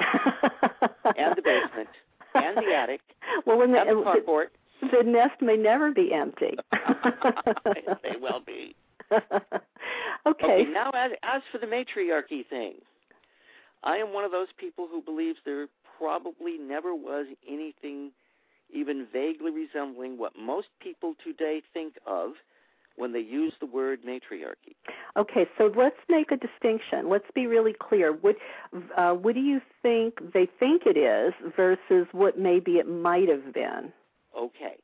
and the basement, and the attic, well, when the, and the carport. The, the nest may never be empty. It may well be. okay. Okay. Now, as as for the matriarchy thing, I am one of those people who believes there probably never was anything even vaguely resembling what most people today think of when they use the word matriarchy. Okay, so let's make a distinction. Let's be really clear. What uh, what do you think they think it is versus what maybe it might have been? Okay.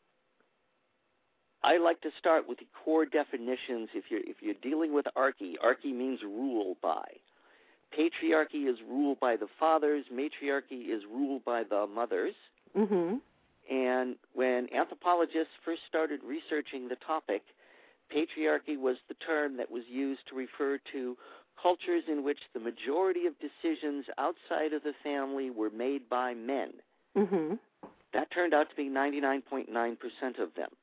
I like to start with the core definitions. If you're if you're dealing with archy, archy means rule by. Patriarchy is rule by the fathers. Matriarchy is rule by the mothers. Mm-hmm. And when anthropologists first started researching the topic, patriarchy was the term that was used to refer to cultures in which the majority of decisions outside of the family were made by men. Mm-hmm. That turned out to be ninety-nine point nine percent of them.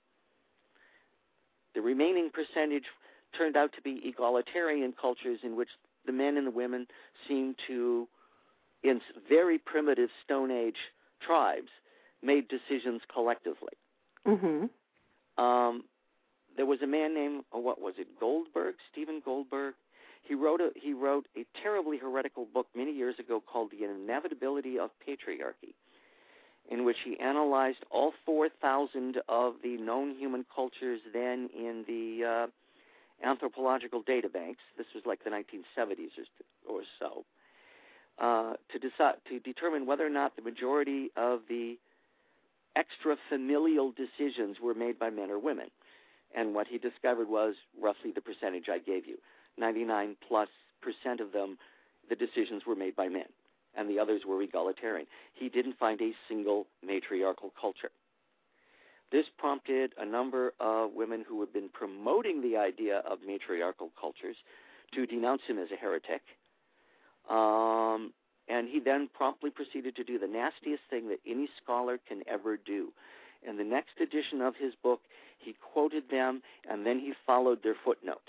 The remaining percentage turned out to be egalitarian cultures in which the men and the women seemed to, in very primitive Stone Age tribes, made decisions collectively. Mm-hmm. Um, there was a man named, oh, what was it, Goldberg, Stephen Goldberg. He wrote a he wrote a terribly heretical book many years ago called The Inevitability of Patriarchy, in which he analyzed all four thousand of the known human cultures then in the uh, anthropological databanks. This was like the nineteen seventies or, or so, uh, to decide to determine whether or not the majority of the extra-familial decisions were made by men or women. And what he discovered was roughly the percentage I gave you. ninety-nine plus percent of them, the decisions were made by men, and the others were egalitarian. He didn't find a single matriarchal culture. This prompted a number of women who had been promoting the idea of matriarchal cultures to denounce him as a heretic. Um, and he then promptly proceeded to do the nastiest thing that any scholar can ever do. In the next edition of his book, he quoted them, and then he followed their footnotes.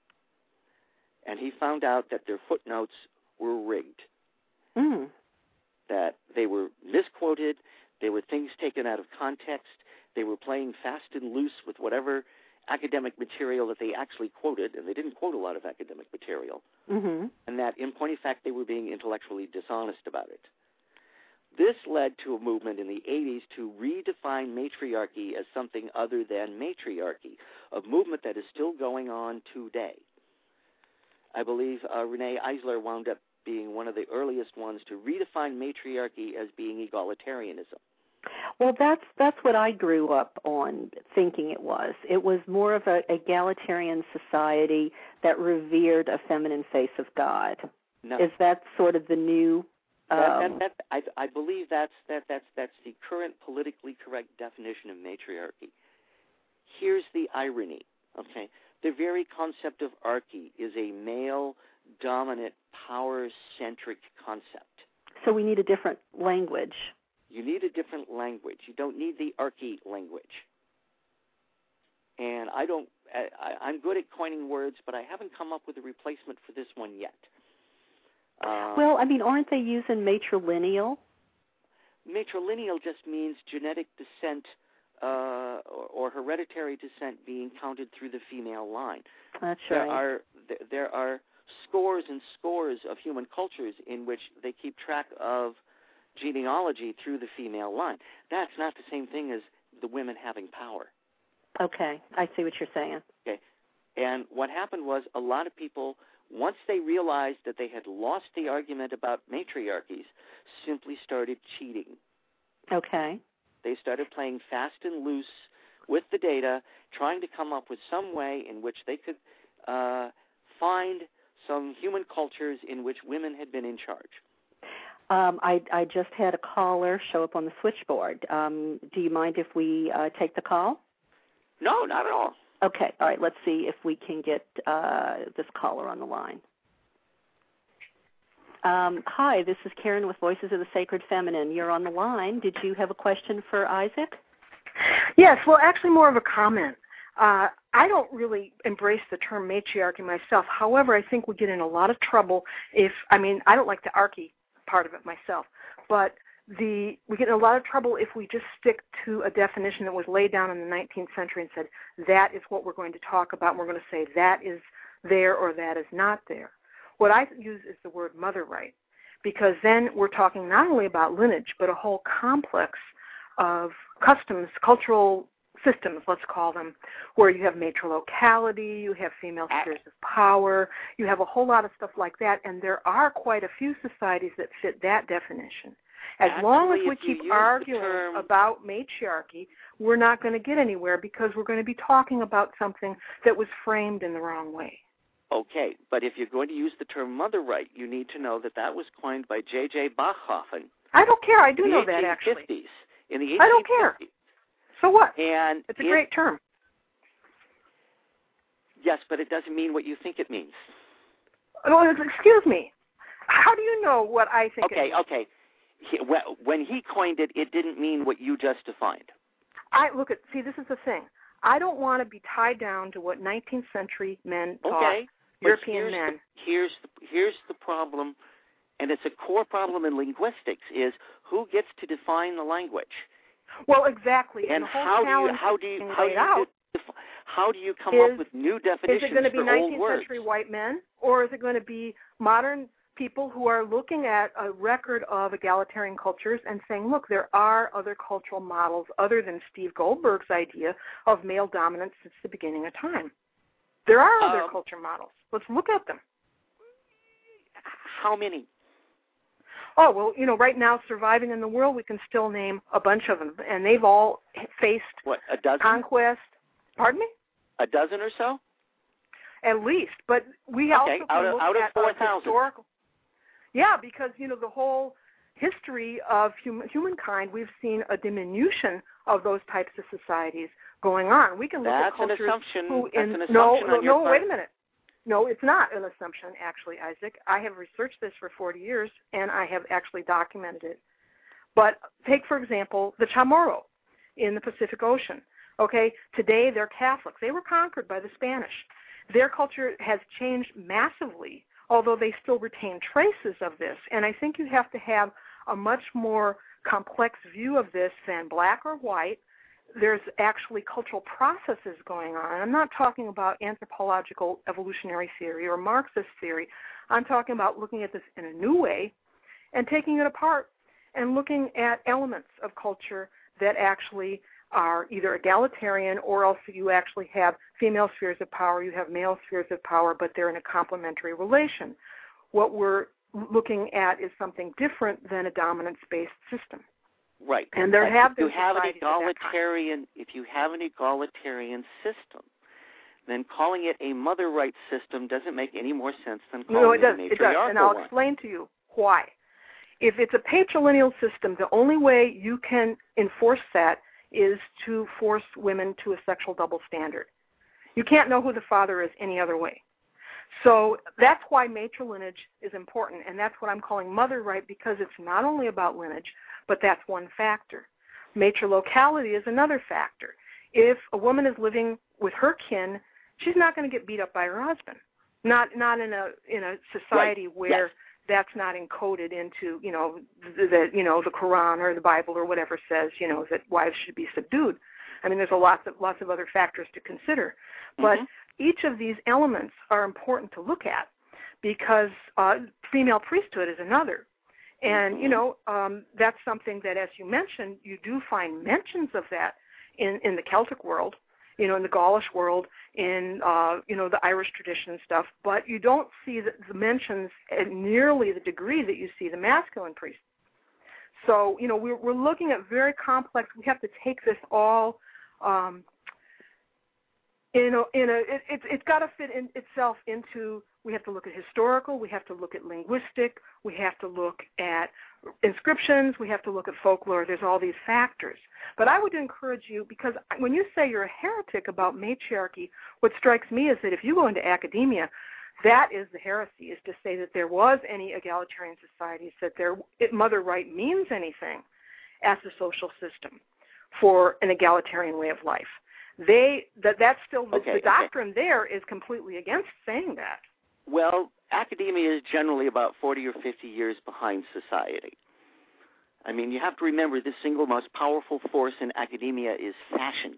And he found out that their footnotes were rigged, Mm. that they were misquoted, they were things taken out of context, they were playing fast and loose with whatever academic material that they actually quoted, and they didn't quote a lot of academic material, Mm-hmm. and that, in point of fact, they were being intellectually dishonest about it. This led to a movement in the eighties to redefine matriarchy as something other than matriarchy, a movement that is still going on today. I believe uh, Renee Eisler wound up being one of the earliest ones to redefine matriarchy as being egalitarianism. Well, that's that's what I grew up on thinking it was. It was more of an egalitarian society that revered a feminine face of God. No. Is that sort of the new? Um, that, that, that, I, I believe that's that that's that's the current politically correct definition of matriarchy. Here's the irony. Okay, the very concept of archy is a male-dominant, power-centric concept. So we need a different language. You need a different language. You don't need the archy language. And I don't. I, I'm good at coining words, but I haven't come up with a replacement for this one yet. Uh, well, I mean, aren't they using matrilineal? Matrilineal just means genetic descent uh, or, or hereditary descent being counted through the female line. That's there right. Are, there, there are scores and scores of human cultures in which they keep track of genealogy through the female line. That's not the same thing as the women having power. Okay, I see what you're saying. Okay, and what happened was a lot of people, once they realized that they had lost the argument about matriarchies, simply started cheating. Okay. They started playing fast and loose with the data, trying to come up with some way in which they could uh, find some human cultures in which women had been in charge. Um, I, I just had a caller show up on the switchboard. Um, do you mind if we uh, take the call? No, not at all. Okay. All right. Let's see if we can get uh, this caller on the line. Um, hi, this is Karen with Voices of the Sacred Feminine. You're on the line. Did you have a question for Isaac? Yes. Well, actually more of a comment. Uh, I don't really embrace the term matriarchy myself. However, I think we get in a lot of trouble if, I mean, I don't like the archy part of it myself, but the we get in a lot of trouble if we just stick to a definition that was laid down in the nineteenth century and said, that is what we're going to talk about, and we're going to say that is there or that is not there. What I use is the word mother right, because then we're talking not only about lineage, but a whole complex of customs, cultural systems, let's call them, where you have matrilocality, you have female spheres of power, you have a whole lot of stuff like that, and there are quite a few societies that fit that definition. As Actually, long as we keep arguing term... about matriarchy, we're not going to get anywhere because we're going to be talking about something that was framed in the wrong way. Okay, but if you're going to use the term mother right, you need to know that that was coined by J J Bachhofen. I don't care. I do know that, actually. In the eighteen fifties. I don't care. So what? And it's a it, great term. Yes, but it doesn't mean what you think it means. Oh, excuse me. How do you know what I think okay, it means? Okay, okay. When he coined it, it didn't mean what you just defined. I look at, see, this is the thing. I don't want to be tied down to what nineteenth century men taught okay, European here's men. The, here's, the, here's the problem, and it's a core problem in linguistics, is who gets to define the language. Well, exactly. And, and the whole how do you how do you how do you, out how do you come is, up with new definitions is it going to be for nineteenth old words? century white men, or is it going to be modern people who are looking at a record of egalitarian cultures and saying, look, there are other cultural models other than Steve Goldberg's idea of male dominance since the beginning of time? There are other um, culture models. Let's look at them. How many? Oh, well, you know, right now, surviving in the world, we can still name a bunch of them, and they've all faced what, a dozen? conquest. Pardon me? A dozen or so? At least, but we okay. also can out of, look out of at four uh, thousand. historical. Yeah, because, you know, the whole history of hum- humankind, we've seen a diminution of those types of societies going on. We can look That's at cultures an assumption. who That's in, an assumption no, on no, your no, part. wait a minute. No, it's not an assumption, actually, Isaac. I have researched this for forty years, and I have actually documented it. But take, for example, the Chamorro in the Pacific Ocean. Okay, today they're Catholics. They were conquered by the Spanish. Their culture has changed massively, although they still retain traces of this. And I think you have to have a much more complex view of this than black or white. There's actually cultural processes going on. I'm not talking about anthropological evolutionary theory or Marxist theory. I'm talking about looking at this in a new way and taking it apart and looking at elements of culture that actually are either egalitarian, or else you actually have female spheres of power, you have male spheres of power, but they're in a complementary relation. What we're looking at is something different than a dominance-based system. Right. And there have been if you have an societies of that egalitarian, kind. if you have an egalitarian system, then calling it a mother rights system doesn't make any more sense than calling no, it, does, it a it matriarchal does, and I'll one. explain to you why. If it's a patrilineal system, the only way you can enforce that is to force women to a sexual double standard. You can't know who the father is any other way. So that's why matrilineage is important, and that's what I'm calling mother right, because it's not only about lineage, but that's one factor. Matrilocality is another factor. If a woman is living with her kin, she's not going to get beat up by her husband. Not not in a in a society right. where yes. that's not encoded into, you know, the, the you know the Quran or the Bible or whatever says, you know, that wives should be subdued. I mean, there's a lots of lots of other factors to consider, but mm-hmm. each of these elements are important to look at, because uh, female priesthood is another, and mm-hmm. you know um, that's something that, as you mentioned, you do find mentions of that in in the Celtic world, you know, in the Gaulish world, in uh, you know the Irish tradition and stuff, but you don't see the, the mentions at nearly the degree that you see the masculine priest. So you know we're we're looking at very complex. We have to take this all um, in a in a it, it, it's got to fit in itself into. We have to look at historical. We have to look at linguistic. We have to look at inscriptions. We have to look at folklore. There's all these factors. But I would encourage you, because when you say you're a heretic about matriarchy, what strikes me is that if you go into academia, that is the heresy, is to say that there was any egalitarian societies, that there, it, mother right means anything as a social system for an egalitarian way of life. They that that's still the, okay, the doctrine okay. there is completely against saying that. Well, academia is generally about forty or fifty years behind society. I mean, you have to remember the single most powerful force in academia is fashion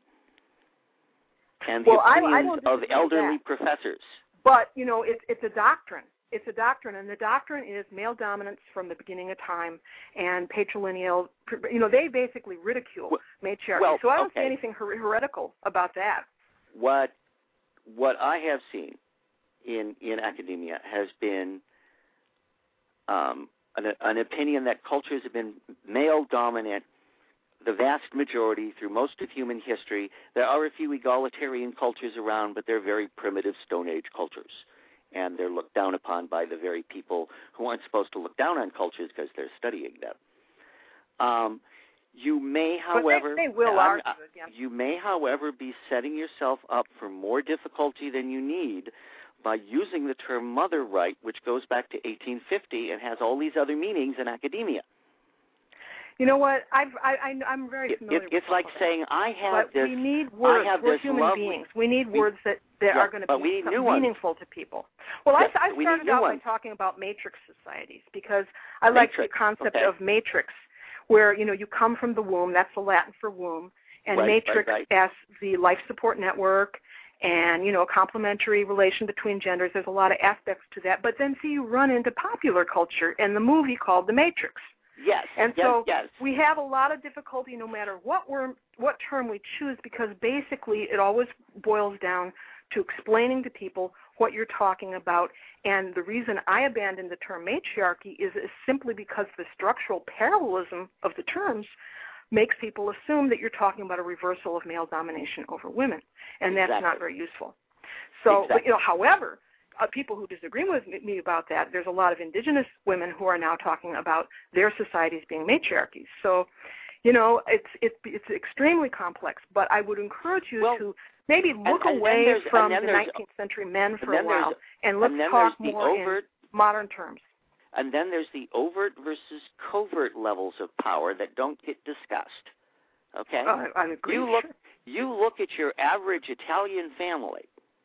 and the well, opinions I, I don't of disagree with elderly that. professors. But, you know, it, it's a doctrine. It's a doctrine, and the doctrine is male dominance from the beginning of time and patrilineal. You know, they basically ridicule well, matriarchy. Well, so I don't okay. see anything her- heretical about that. What what I have seen in in academia has been um, an, an opinion that cultures have been male dominant the vast majority through most of human history. There are a few egalitarian cultures around, but they're very primitive Stone Age cultures, and they're looked down upon by the very people who aren't supposed to look down on cultures because they're studying them. Um, you may, however, but they, they will argue uh, against. you may, however, be setting yourself up for more difficulty than you need by using the term mother right, which goes back to eighteen fifty and has all these other meanings in academia. You know what? I've, I, I, I'm very familiar it, with It's like that. saying, I have but this... we need words. I have We're this human lovely, beings. We need we, words that, that yeah, are going to but be we need new meaningful ones. to people. Well, yes, I, I we started need new out ones. by talking about matrix societies, because I like the concept okay. of matrix, where, you know, you come from the womb. That's the Latin for womb. And right, matrix right, right. as the life support network and, you know, a complementary relation between genders. There's a lot of aspects to that. But then, see, you run into popular culture and the movie called The Matrix. Yes, and yes, so yes. we have a lot of difficulty no matter what word, what term we choose, because basically it always boils down to explaining to people what you're talking about. And the reason I abandoned the term matriarchy is, is simply because the structural parallelism of the terms makes people assume that you're talking about a reversal of male domination over women, and that's exactly. not very useful. So, exactly. but, you know, however, Uh, people who disagree with me about that, there's a lot of indigenous women who are now talking about their societies being matriarchies. So, you know, it's it's it's extremely complex. But I would encourage you well, to maybe look and, and away from the there's, nineteenth century men for and a while and let's and talk the more overt, in modern terms. And then there's the overt versus covert levels of power that don't get discussed. Okay, uh, I agree. You look you look at your average Italian family,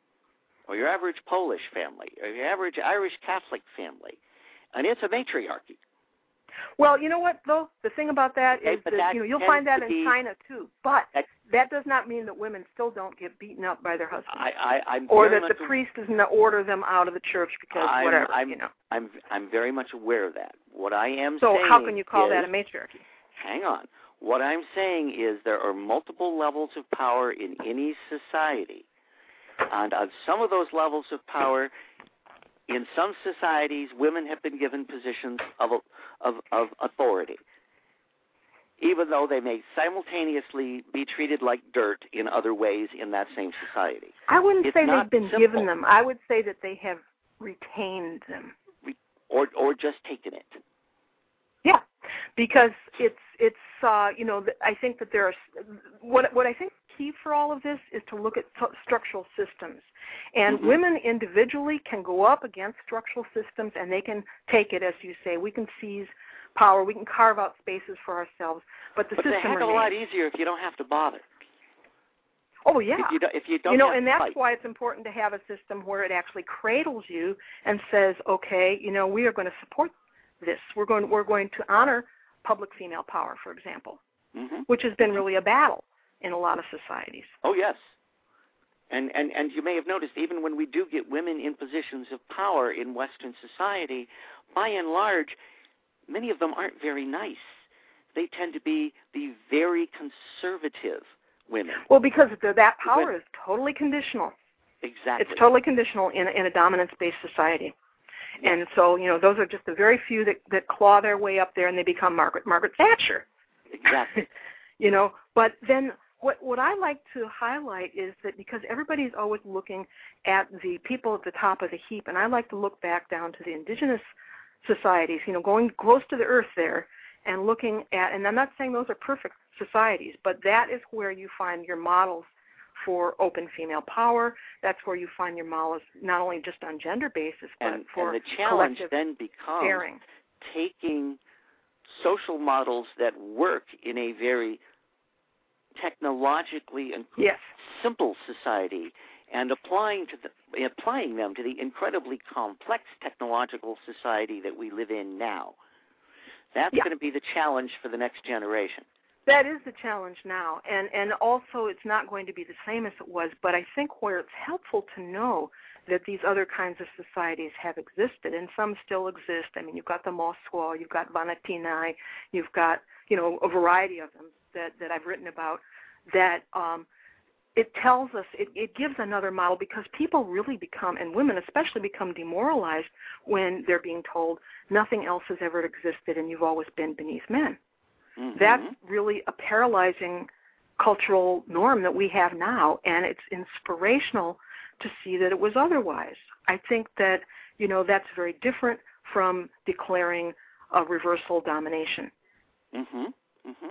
or your average Polish family, or your average Irish Catholic family, and it's a matriarchy. Well, you know what, though? The thing about that okay, is that, that you know, you'll tends find that to in be, China, too. But that, that does not mean that women still don't get beaten up by their husbands. I, I, I'm or very that much the priest doesn't order them out of the church because I'm, whatever, I'm, you know. I'm, I'm very much aware of that. What I am so saying So how can you call is, that a matriarchy? Hang on. What I'm saying is there are multiple levels of power in any society. And on some of those levels of power, in some societies, women have been given positions of, of, of authority, even though they may simultaneously be treated like dirt in other ways in that same society. I wouldn't it's say they've been simple. given them. I would say that they have retained them. Or, or just taken it. Yeah, because it's it's uh, you know I think that there are what what I think key for all of this is to look at t- structural systems, and mm-hmm. women individually can go up against structural systems and they can take it, as you say. We can seize power, we can carve out spaces for ourselves, but the but system it's a heck of a remains. lot easier if you don't have to bother. Oh yeah, if you don't, if you, don't you know, have and to that's fight. why it's important to have a system where it actually cradles you and says, okay, you know, we are going to support this. We're going we're going to honor public female power, for example, mm-hmm. which has been really a battle in a lot of societies. Oh yes, and and and you may have noticed even when we do get women in positions of power in Western society, by and large, many of them aren't very nice. They tend to be the very conservative women. Well, because the, that power when, is totally conditional. Exactly. It's totally conditional in, in a dominance-based society. Yeah. And so, you know, those are just the very few that, that claw their way up there and they become Margaret Margaret Thatcher. Exactly. You know, but then what what I like to highlight is that because everybody's always looking at the people at the top of the heap, and I like to look back down to the indigenous societies, you know, going close to the earth there and looking at, and I'm not saying those are perfect societies, but that is where you find your models for open female power. That's where you find your models not only just on gender basis, but and, for and the challenge collective then becomes sharing. Taking social models that work in a very technologically and yes. simple society and applying to the, applying them to the incredibly complex technological society that we live in now. That's yeah. going to be the challenge for the next generation. That is the challenge now, and, and also it's not going to be the same as it was, but I think where it's helpful to know that these other kinds of societies have existed, and some still exist. I mean, you've got the Moskwa, you've got Vanatinai, you've got, you know, a variety of them that, that I've written about, that um, it tells us, it, it gives another model, because people really become, and women especially, become demoralized when they're being told nothing else has ever existed and you've always been beneath men. Mm-hmm. That's really a paralyzing cultural norm that we have now, and it's inspirational to see that it was otherwise. I think that, you know, that's very different from declaring a reversal domination. Mm-hmm. Mm-hmm.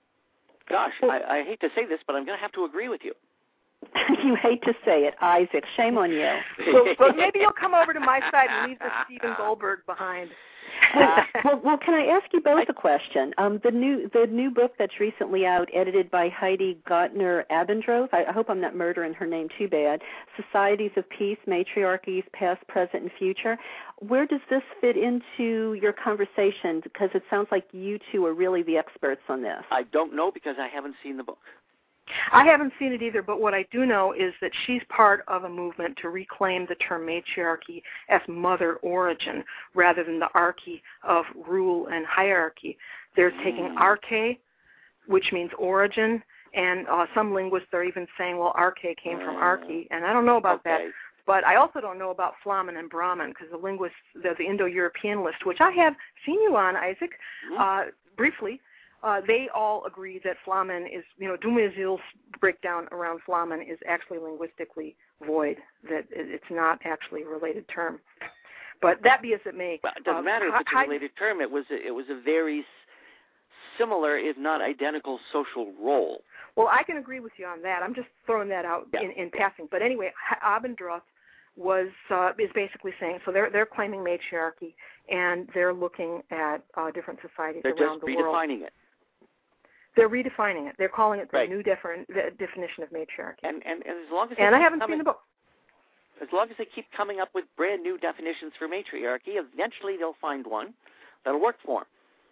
Gosh, well, I, I hate to say this, but I'm going to have to agree with you. You hate to say it, Isaac. Shame on you. Well, but maybe you'll come over to my side and leave the Stephen Goldberg behind. Uh, well, well, can I ask you both a question? Um, the new the new book that's recently out, edited by Heidi Gottner Abendroth, I, I hope I'm not murdering her name too bad, Societies of Peace, Matriarchies, Past, Present, and Future. Where does this fit into your conversation? Because it sounds like you two are really the experts on this. I don't know because I haven't seen the book. I haven't seen it either, but what I do know is that she's part of a movement to reclaim the term matriarchy as mother origin rather than the archy of rule and hierarchy. They're mm. taking arche, which means origin, and uh, some linguists are even saying, well, arche came from archy, and I don't know about okay. that. But I also don't know about Flamen and Brahmin, because the linguists, the, the Indo-European list, which I have seen you on, Isaac, mm. uh, briefly, Uh, they all agree that Flamen is, you know, Dumézil's breakdown around Flamen is actually linguistically void, that it's not actually a related term. But that be as it may. Well, it doesn't uh, matter if it's a related term. It was a, it was a very similar, if not identical, social role. Well, I can agree with you on that. I'm just throwing that out yeah. in, in passing. But anyway, Abendroth was uh, is basically saying, so they're they're claiming matriarchy, and they're looking at uh, different societies they're around the world. They're just redefining it. They're redefining it. They're calling it the right. new different the definition of matriarchy. And, and, and as long as and I haven't coming, seen the book. As long as they keep coming up with brand new definitions for matriarchy, eventually they'll find one that'll work for them.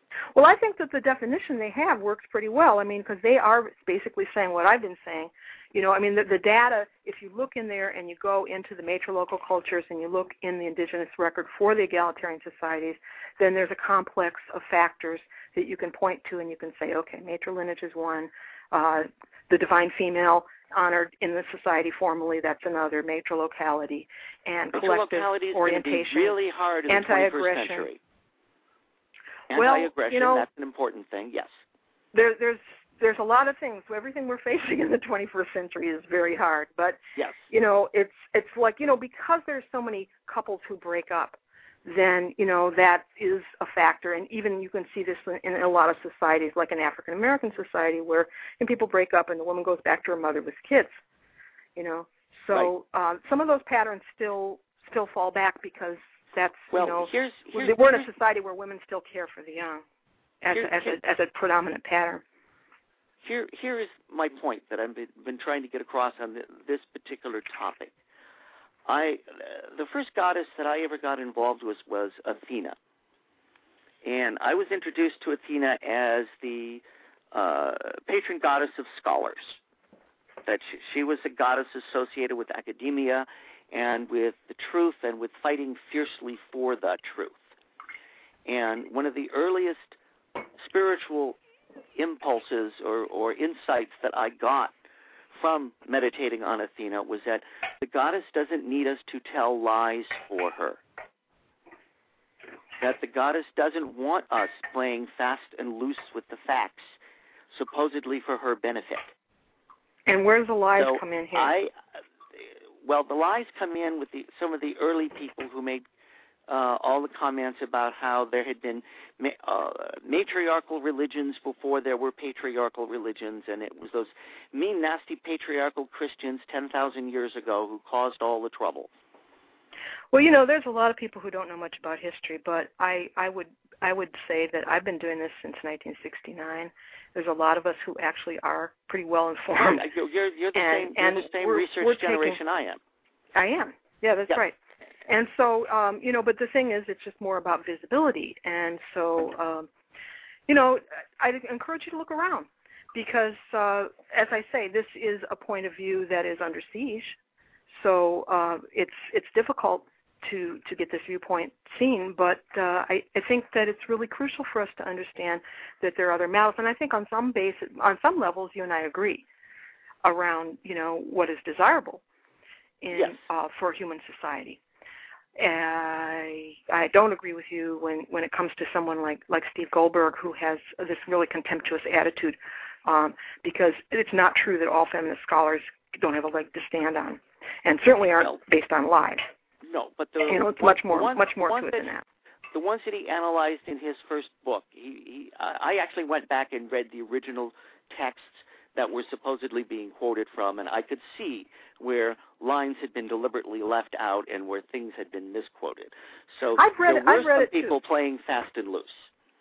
Well, I think that the definition they have works pretty well. I mean, because they are basically saying what I've been saying. You know, I mean, the, the data, if you look in there and you go into the matrilocal cultures and you look in the indigenous record for the egalitarian societies, then there's a complex of factors that you can point to and you can say, okay, matrilineage is one, uh, the divine female honored in the society formally, that's another, matrilocality, and collective Matrilocality is orientation, going to be really hard in the twenty-first century. Anti-aggression, well, you know, that's an important thing, yes. There, there's there's a lot of things. Everything we're facing in the twenty-first century is very hard. But, yes. you know, it's it's like, you know, because there's so many couples who break up, then, you know, that is a factor. And even you can see this in, in a lot of societies, like an African-American society, where and people break up and the woman goes back to her mother with kids, you know. So right. uh, some of those patterns still still fall back because that's, well, you know, here's, here's, we're here's, in a society where women still care for the young as, here, as, here, a, as a predominant pattern. Here, here is my point that I've been, been trying to get across on the, this particular topic. I, uh, the first goddess that I ever got involved with was Athena. And I was introduced to Athena as the uh, patron goddess of scholars. That she, she was a goddess associated with academia and with the truth and with fighting fiercely for the truth. And one of the earliest spiritual impulses or, or insights that I got from meditating on Athena was that the goddess doesn't need us to tell lies for her. That the goddess doesn't want us playing fast and loose with the facts, supposedly for her benefit. And where do the lies so come in here? I, well, the lies come in with the, some of the early people who made uh, all the comments about how there had been ma- uh, matriarchal religions before there were patriarchal religions, and it was those mean, nasty patriarchal Christians ten thousand years ago who caused all the trouble. Well, you know, there's a lot of people who don't know much about history, but I, I would I would say that I've been doing this since nineteen sixty-nine. There's a lot of us who actually are pretty well informed. You're, you're the and, same, you're and the same we're, research we're generation taking, I am. I am. Yeah, that's yep. right. And so, um, you know, but the thing is, it's just more about visibility. And so, um, you know, I'd encourage you to look around because, uh, as I say, this is a point of view that is under siege. So uh, it's it's difficult to, to get this viewpoint seen, but uh, I, I think that it's really crucial for us to understand that there are other models. And I think on some basis, on some levels, you and I agree around, you know, what is desirable in yes. uh, for human society. I I don't agree with you when, when it comes to someone like, like Steve Goldberg, who has this really contemptuous attitude, um, because it's not true that all feminist scholars don't have a leg to stand on, and certainly aren't well, based on lies. No, but the you know, it's one, much more one, much more to it that, than that. The ones that he analyzed in his first book, he, he I actually went back and read the original texts that were supposedly being quoted from, and I could see where lines had been deliberately left out and where things had been misquoted. So I've read there it, were I've read some it people too. playing fast and loose.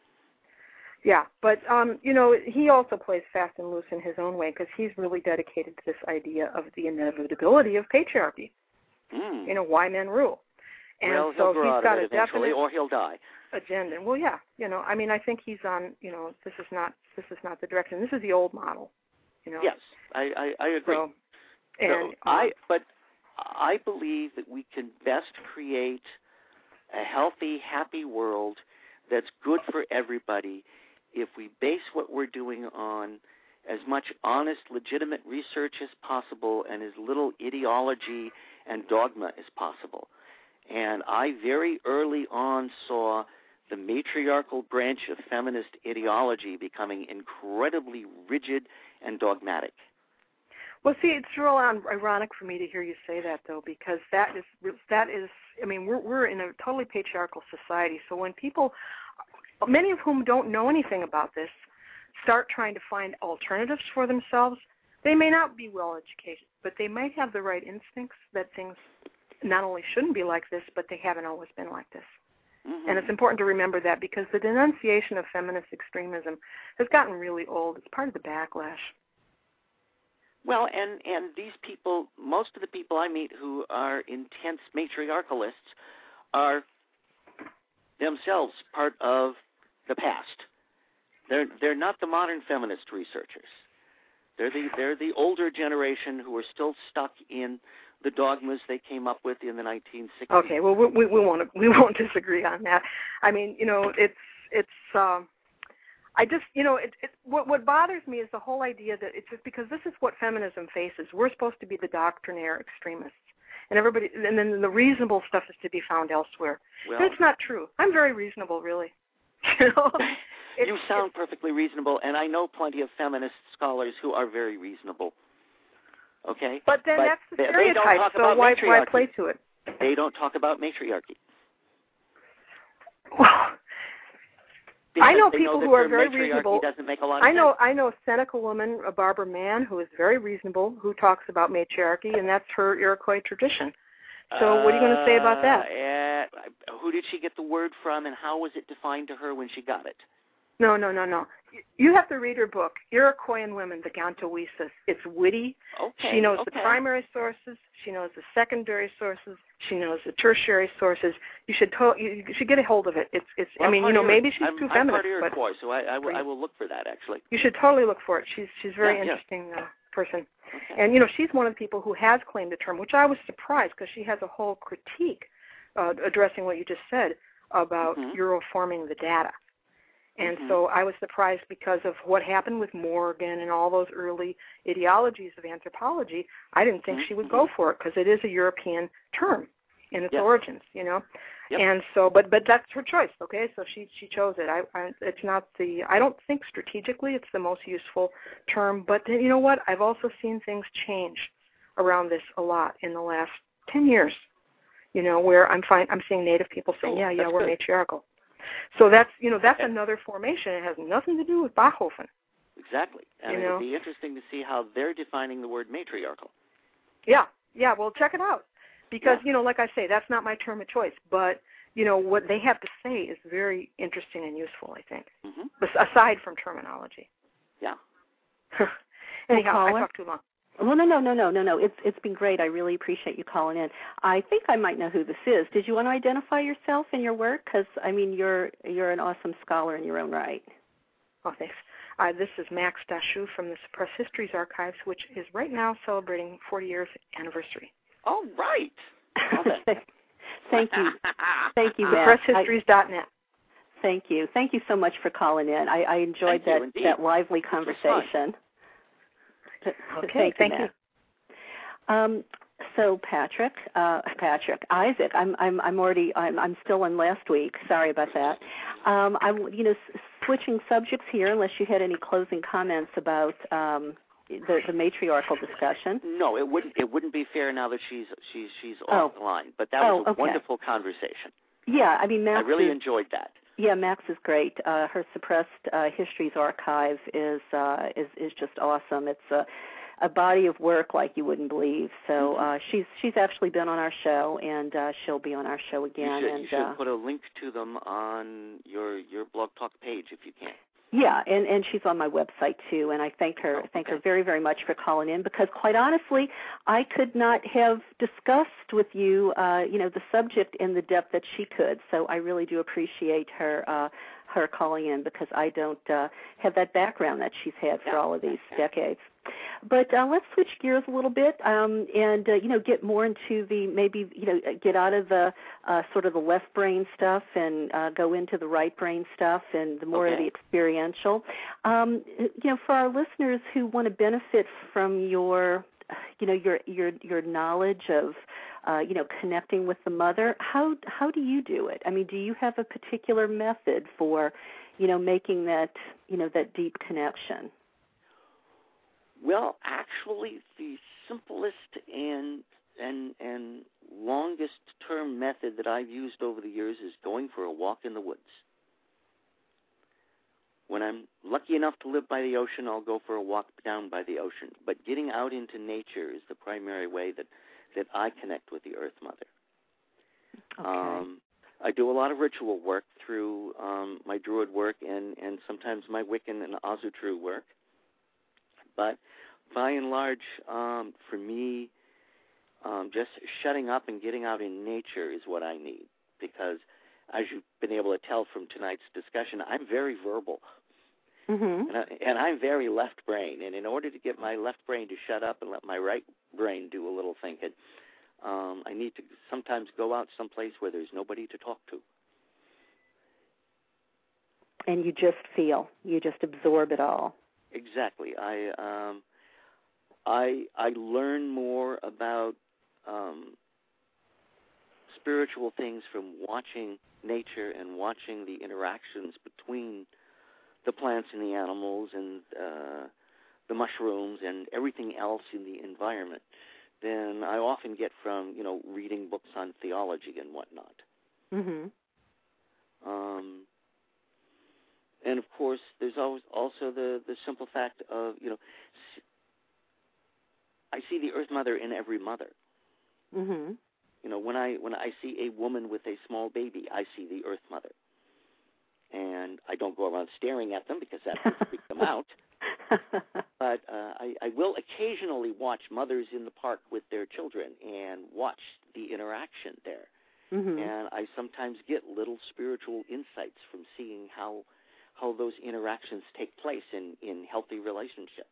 Yeah, but, um, you know, he also plays fast and loose in his own way because he's really dedicated to this idea of the inevitability of patriarchy. Mm. You know, why men rule. And well, so he'll grow he's out got of it a eventually, definite or he'll die. agenda. Well, yeah, you know, I mean, I think he's on, you know, this is not this is not the direction. This is the old model, you know. Yes, I, I, I agree. So, and so I, but I believe that we can best create a healthy, happy world that's good for everybody if we base what we're doing on as much honest, legitimate research as possible and as little ideology and dogma as possible. And I very early on saw the matriarchal branch of feminist ideology becoming incredibly rigid and dogmatic. Well, see, it's real ironic for me to hear you say that, though, because that is that is. I mean, we're we're in a totally patriarchal society. So when people, many of whom don't know anything about this, start trying to find alternatives for themselves, they may not be well educated, but they might have the right instincts that things not only shouldn't be like this, but they haven't always been like this. Mm-hmm. And it's important to remember that because the denunciation of feminist extremism has gotten really old. It's part of the backlash. Well, and, and these people, most of the people I meet who are intense matriarchalists are themselves part of the past. They're they're not the modern feminist researchers. They're the they're the older generation who are still stuck in the dogmas they came up with in the nineteen sixties. Okay, well, we, we, we won't we won't disagree on that. I mean, you know, it's it's. Um, I just, you know, it, it, what what bothers me is the whole idea that it's just because this is what feminism faces. We're supposed to be the doctrinaire extremists, and everybody, and then the reasonable stuff is to be found elsewhere. Well, That's not true. I'm very reasonable, really. You know, you sound perfectly reasonable, and I know plenty of feminist scholars who are very reasonable. Okay, but then but that's the they, stereotype. they don't talk so about why why matriarchy. play to it? They don't talk about matriarchy. Well, because I know they people know who are that very matriarchy reasonable. Doesn't make a lot of I know sense. I know a Seneca woman, a Barbara Mann, who is very reasonable, who talks about matriarchy, and that's her Iroquois tradition. So what are you going to say about that? Uh, who did she get the word from, and how was it defined to her when she got it? No, no, no, no. You have to read her book, Iroquoian Women, the Gantowisas. It's witty. Okay, She knows okay. the primary sources. She knows the secondary sources. She knows the tertiary sources. You should to- you should get a hold of it. It's it's. Well, I mean, you know, maybe she's I'm, too I'm feminist, part Iroquois, but so I, I, will, I will look for that actually. you should totally look for it. She's she's a very Yeah, yeah. interesting uh, person. Okay. And, you know, she's one of the people who has claimed the term, which I was surprised because she has a whole critique uh, addressing what you just said about mm-hmm. Euroforming the data. And mm-hmm. so I was surprised because of what happened with Morgan and all those early ideologies of anthropology. I didn't think mm-hmm. she would go for it because it is a European term in its yep. origins, you know. Yep. And so, but but that's her choice, okay? So she she chose it. I, I it's not the I don't think strategically it's the most useful term, but then, you know what? I've also seen things change around this a lot in the last ten years. You know, where I'm find I'm seeing Native people saying, oh, yeah, yeah, we're good. matriarchal. So that's you know that's okay. another formation. It has nothing to do with Bachhofen. Exactly, and you it know? would be interesting to see how they're defining the word matriarchal. Yeah, yeah. Well, check it out. Because, yeah. you know, like I say, that's not my term of choice. But, you know, what they have to say is very interesting and useful, I think, mm-hmm. aside from terminology. Yeah. Anyhow, well, I talked too long. Well, no, no, no, no, no, no. It's it's been great. I really appreciate you calling in. I think I might know who this is. Did you want to identify yourself and your work? Because, I mean, you're you're an awesome scholar in your own right. Oh, thanks. Uh, this is Max Dashu from the Suppressed Histories Archives, which is right now celebrating forty years anniversary. All right. Thank you. Thank you, Matt. suppressed histories dot net. Thank you. Thank you so much for calling in. I, I enjoyed Thank that, you, that lively conversation. Okay, thank you, thank Matt. you. Um, so Patrick, uh, Patrick, Isaac, I'm, I'm, I'm already, I'm, I'm still in last week. Sorry about that. Um, I'm, you know, s- switching subjects here, unless you had any closing comments about um, the, the matriarchal discussion. No, it wouldn't. It wouldn't be fair now that she's she's she's Oh. off the line. But that was Oh, a okay. wonderful conversation. Yeah, I mean, Max I really is, enjoyed that. Yeah, Max is great. Uh, her Suppressed uh, Histories Archive is uh, is is just awesome. It's a, a body of work like you wouldn't believe. So uh, she's she's actually been on our show, and uh, she'll be on our show again. You should, and you should uh, put a link to them on your your Blog Talk page if you can. Yeah, and, and she's on my website too, and I thank her Oh, thank okay. her very, very much for calling in, because quite honestly, I could not have discussed with you, uh, you know, the subject in the depth that she could. So I really do appreciate her uh, her calling in, because I don't uh, have that background that she's had for Yeah. all of these decades. But uh, let's switch gears a little bit, um, and uh, you know, get more into the maybe you know get out of the uh, sort of the left brain stuff and uh, go into the right brain stuff, and the more Okay. of the experiential. Um, you know, for our listeners who want to benefit from your, you know, your your your knowledge of, uh, you know, connecting with the mother, how how do you do it? I mean, do you have a particular method for, you know, making that you know that deep connection? Well, actually, the simplest and and and longest term method that I've used over the years is going for a walk in the woods. When I'm lucky enough to live by the ocean, I'll go for a walk down by the ocean. But getting out into nature is the primary way that, that I connect with the Earth Mother. Okay. Um, I do a lot of ritual work through um, my Druid work and, and sometimes my Wiccan and Asatru work. But by and large, um, for me, um, just shutting up and getting out in nature is what I need, because as you've been able to tell from tonight's discussion, I'm very verbal. Mm-hmm. And, I, and I'm very left brain, and in order to get my left brain to shut up and let my right brain do a little thinking, um, I need to sometimes go out someplace where there's nobody to talk to. And you just feel, you just absorb it all. Exactly. I um, I I learn more about um, spiritual things from watching nature and watching the interactions between the plants and the animals and uh, the mushrooms and everything else in the environment than I often get from, you know, reading books on theology and whatnot. Mm-hmm. Um, and, of course, there's always also the, the simple fact of, you know, I see the Earth Mother in every mother. Mm-hmm. You know, when I when I see a woman with a small baby, I see the Earth Mother. And I don't go around staring at them because that would freak them out. But uh, I, I will occasionally watch mothers in the park with their children and watch the interaction there. Mm-hmm. And I sometimes get little spiritual insights from seeing how how those interactions take place in, in healthy relationships.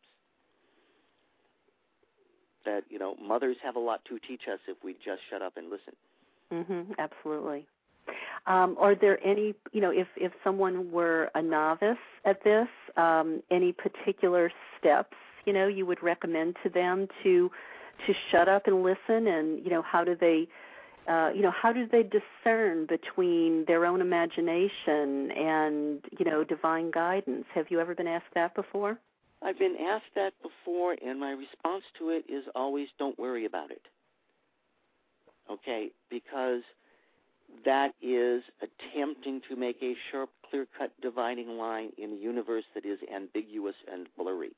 That, you know, mothers have a lot to teach us if we just shut up and listen. Mm-hmm. Absolutely. Um, are there any, you know, if, if someone were a novice at this, um, any particular steps, you know, you would recommend to them to to shut up and listen? And, you know, how do they, uh, you know, how do they discern between their own imagination and, you know, divine guidance? Have you ever been asked that before? I've been asked that before, and my response to it is always, don't worry about it. Okay? Because that is attempting to make a sharp, clear-cut dividing line in a universe that is ambiguous and blurry.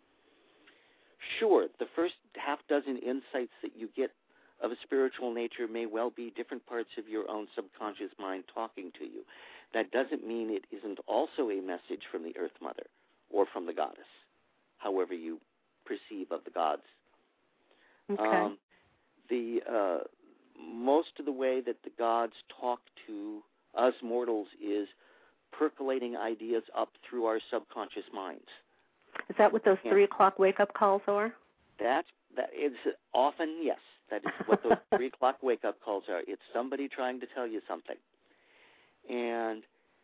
Sure, the first half dozen insights that you get of a spiritual nature may well be different parts of your own subconscious mind talking to you. That doesn't mean it isn't also a message from the Earth Mother or from the goddess, however you perceive of the gods. Okay. Um, the uh, most of the way that the gods talk to us mortals is percolating ideas up through our subconscious minds. Is that what those and three o'clock wake-up calls are? That that is often, yes. That is what those three o'clock wake-up calls are. It's somebody trying to tell you something. And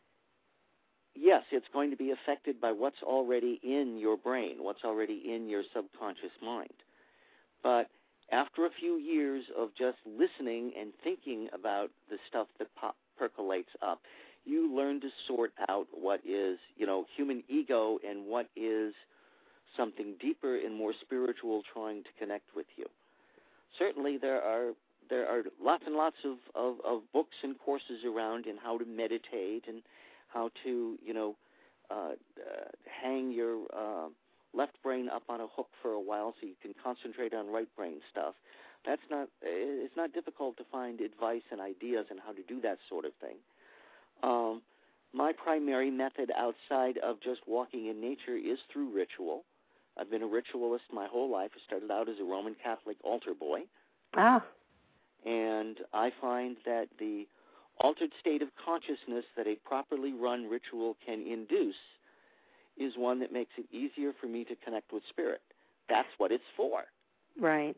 yes, it's going to be affected by what's already in your brain, what's already in your subconscious mind. But after a few years of just listening and thinking about the stuff that pop, percolates up, you learn to sort out what is, you know, human ego and what is something deeper and more spiritual trying to connect with you. Certainly there are there are lots and lots of, of, of books and courses around in how to meditate and how to, you know, uh, uh, hang your uh, left brain up on a hook for a while so you can concentrate on right brain stuff. That's not, it's not difficult to find advice and ideas on how to do that sort of thing. Um, my primary method outside of just walking in nature is through ritual. I've been a ritualist my whole life. I started out as a Roman Catholic altar boy. Ah. And I find that the altered state of consciousness that a properly run ritual can induce is one that makes it easier for me to connect with spirit. That's what it's for. Right.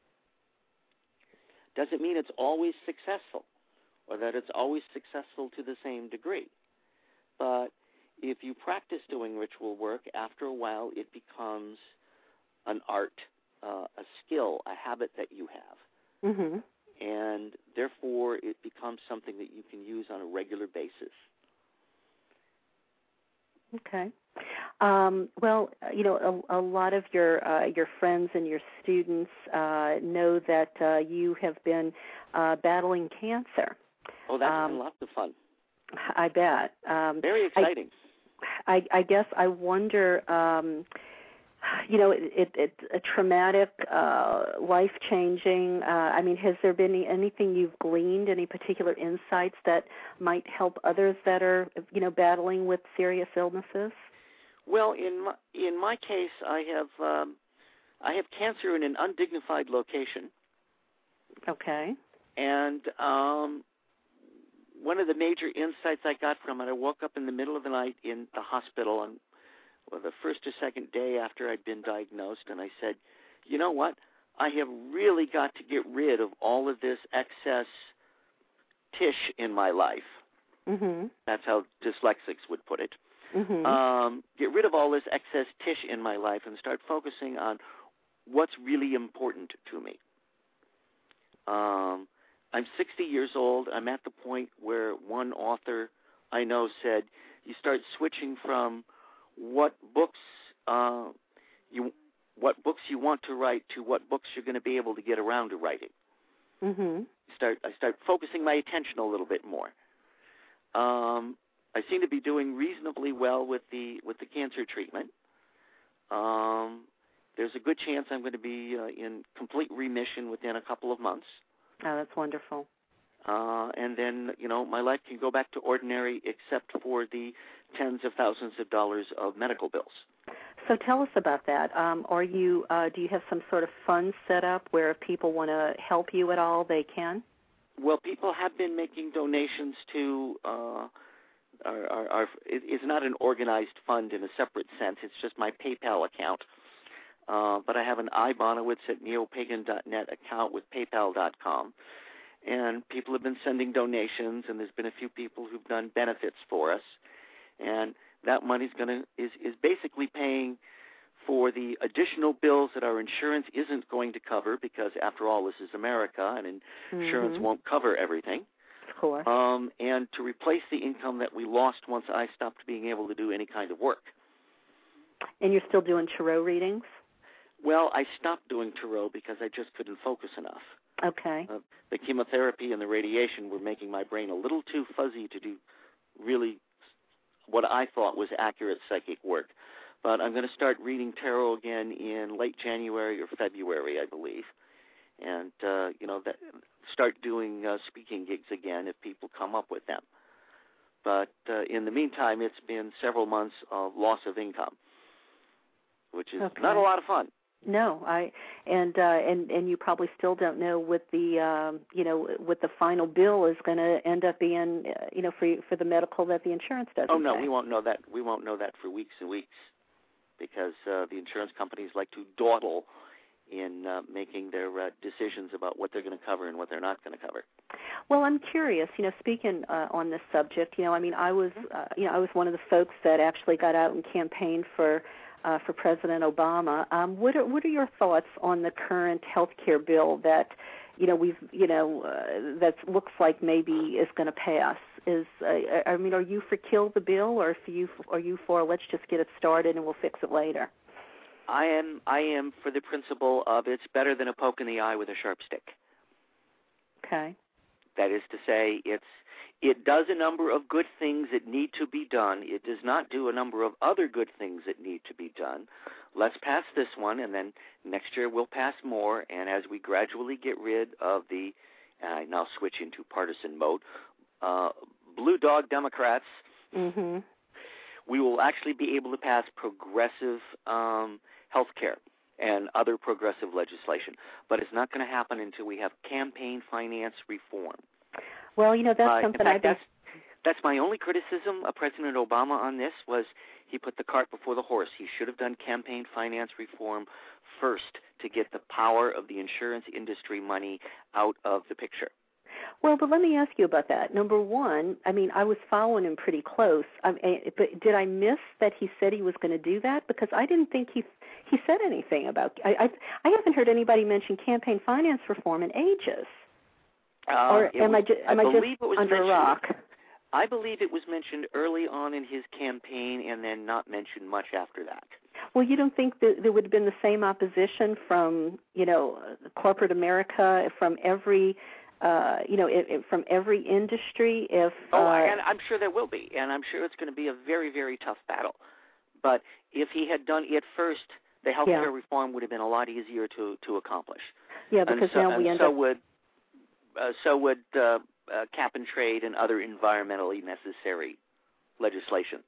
Doesn't mean it's always successful or that it's always successful to the same degree. But if you practice doing ritual work, after a while it becomes an art, uh, a skill, a habit that you have. Mm-hmm. And therefore it becomes something that you can use on a regular basis. Okay. Um, well, you know, a, a lot of your uh, your friends and your students uh, know that uh, you have been uh, battling cancer. Oh, that's um, been lots of fun. I bet. Um, Very exciting. I, I, I guess I wonder, um, you know, it, it, it's a traumatic, uh, life-changing. Uh, I mean, has there been any, anything you've gleaned, any particular insights that might help others that are, you know, battling with serious illnesses? Well, in my, in my case, I have um, I have cancer in an undignified location. Okay. And um, one of the major insights I got from it, I woke up in the middle of the night in the hospital, and well, the first or second day after I'd been diagnosed, and I said, you know what? I have really got to get rid of all of this excess tish in my life. Mm-hmm. That's how dyslexics would put it. Mm-hmm. Um, get rid of all this excess tish in my life and start focusing on what's really important to me. Um, I'm sixty years old. I'm at the point where one author I know said, you start switching from what books uh, you what books you want to write to what books you're going to be able to get around to writing. Mm-hmm. Start I start focusing my attention a little bit more. Um, I seem to be doing reasonably well with the with the cancer treatment. Um, there's a good chance I'm going to be uh, in complete remission within a couple of months. Oh, that's wonderful. Uh, and then, you know, my life can go back to ordinary except for the tens of thousands of dollars of medical bills. So tell us about that. Um, are you? Uh, do you have some sort of fund set up where if people want to help you at all, they can? Well, people have been making donations to uh, our, our, our it, it's not an organized fund in a separate sense. It's just my PayPal account. Uh, but I have an Ibonowitz at neopagan dot net account with PayPal dot com. And people have been sending donations, and there's been a few people who've done benefits for us. And that money's going to is, is basically paying for the additional bills that our insurance isn't going to cover, because after all, this is America, and insurance mm-hmm. won't cover everything. Of course. Um, and to replace the income that we lost once I stopped being able to do any kind of work. And you're still doing tarot readings? Well, I stopped doing tarot because I just couldn't focus enough. Okay. Uh, the chemotherapy and the radiation were making my brain a little too fuzzy to do really what I thought was accurate psychic work. But I'm going to start reading tarot again in late January or February, I believe, and uh, you know, that, start doing uh, speaking gigs again if people come up with them. But uh, in the meantime, it's been several months of loss of income, which is okay. not a lot of fun. No, I and uh, and and you probably still don't know what the um, you know what the final bill is going to end up being, uh, you know, for for the medical that the insurance doesn't. Oh no, pay. we won't know that. We won't know that for weeks and weeks, because uh, the insurance companies like to dawdle in uh, making their uh, decisions about what they're going to cover and what they're not going to cover. Well, I'm curious, you know, speaking uh, on this subject, you know, I mean, I was, uh, you know, I was one of the folks that actually got out and campaigned for. Uh, for President Obama. Um, what are what are your thoughts on the current health care bill that, you know, we've you know uh, that looks like maybe is going to pass? Is uh, I mean, are you for kill the bill, or for you are you for let's just get it started and we'll fix it later? I am I am for the principle of it's better than a poke in the eye with a sharp stick. Okay. That is to say, it's it does a number of good things that need to be done. It does not do a number of other good things that need to be done. Let's pass this one, and then next year we'll pass more. And as we gradually get rid of the, and I now switch into partisan mode, uh, blue dog Democrats, mm-hmm. we will actually be able to pass progressive um, health care and other progressive legislation. But it's not going to happen until we have campaign finance reform. Well, you know, that's uh, something in fact, I've been... That's, that's my only criticism of President Obama on this, was he put the cart before the horse. He should have done campaign finance reform first to get the power of the insurance industry money out of the picture. Well, but let me ask you about that. Number one, I mean, I was following him pretty close. I mean, but did I miss that he said he was going to do that? Because I didn't think he he said anything about. I I, I haven't heard anybody mention campaign finance reform in ages. Uh, or am was, I, ju- am I, I just it was under a rock? I believe it was mentioned early on in his campaign and then not mentioned much after that. Well, you don't think that there would have been the same opposition from, you know, corporate America, from every, uh, you know, it, it, from every industry? If oh, uh, and I'm sure there will be, and I'm sure it's going to be a very, very tough battle. But if he had done it first, the health care yeah. reform would have been a lot easier to, to accomplish. Yeah, because and so, now we and end so up. Would, uh, so would uh, uh, cap and trade and other environmentally necessary legislation.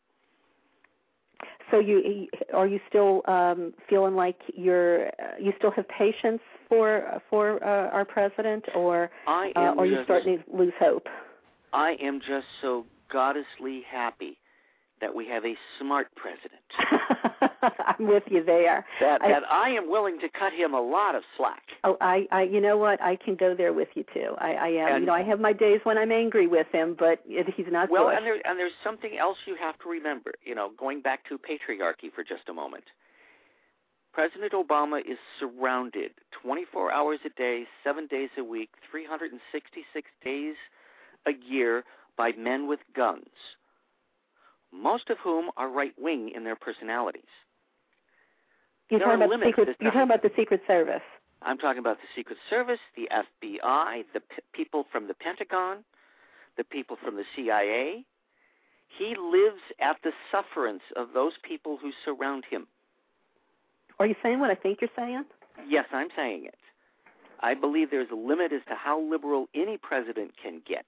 So you are you still um, feeling like you're uh, you still have patience for for uh, our president, or I uh, am are you just, starting to lose hope? I am just so goddessly happy that we have a smart president. I'm with you there. That, I, that I am willing to cut him a lot of slack. Oh, I, I, you know what? I can go there with you too. I, I am. And, you know, I have my days when I'm angry with him, but it, he's not. Well, Bush. and there, and there's something else you have to remember. You know, going back to patriarchy for just a moment. President Obama is surrounded twenty-four hours a day, seven days a week, three hundred sixty-six days a year by men with guns, most of whom are right-wing in their personalities. You're talking, about the secret, you're talking about the Secret Service. I'm talking about the Secret Service, the F B I, the p- people from the Pentagon, the people from the C I A. He lives at the sufferance of those people who surround him. Are you saying what I think you're saying? Yes, I'm saying it. I believe there's a limit as to how liberal any president can get.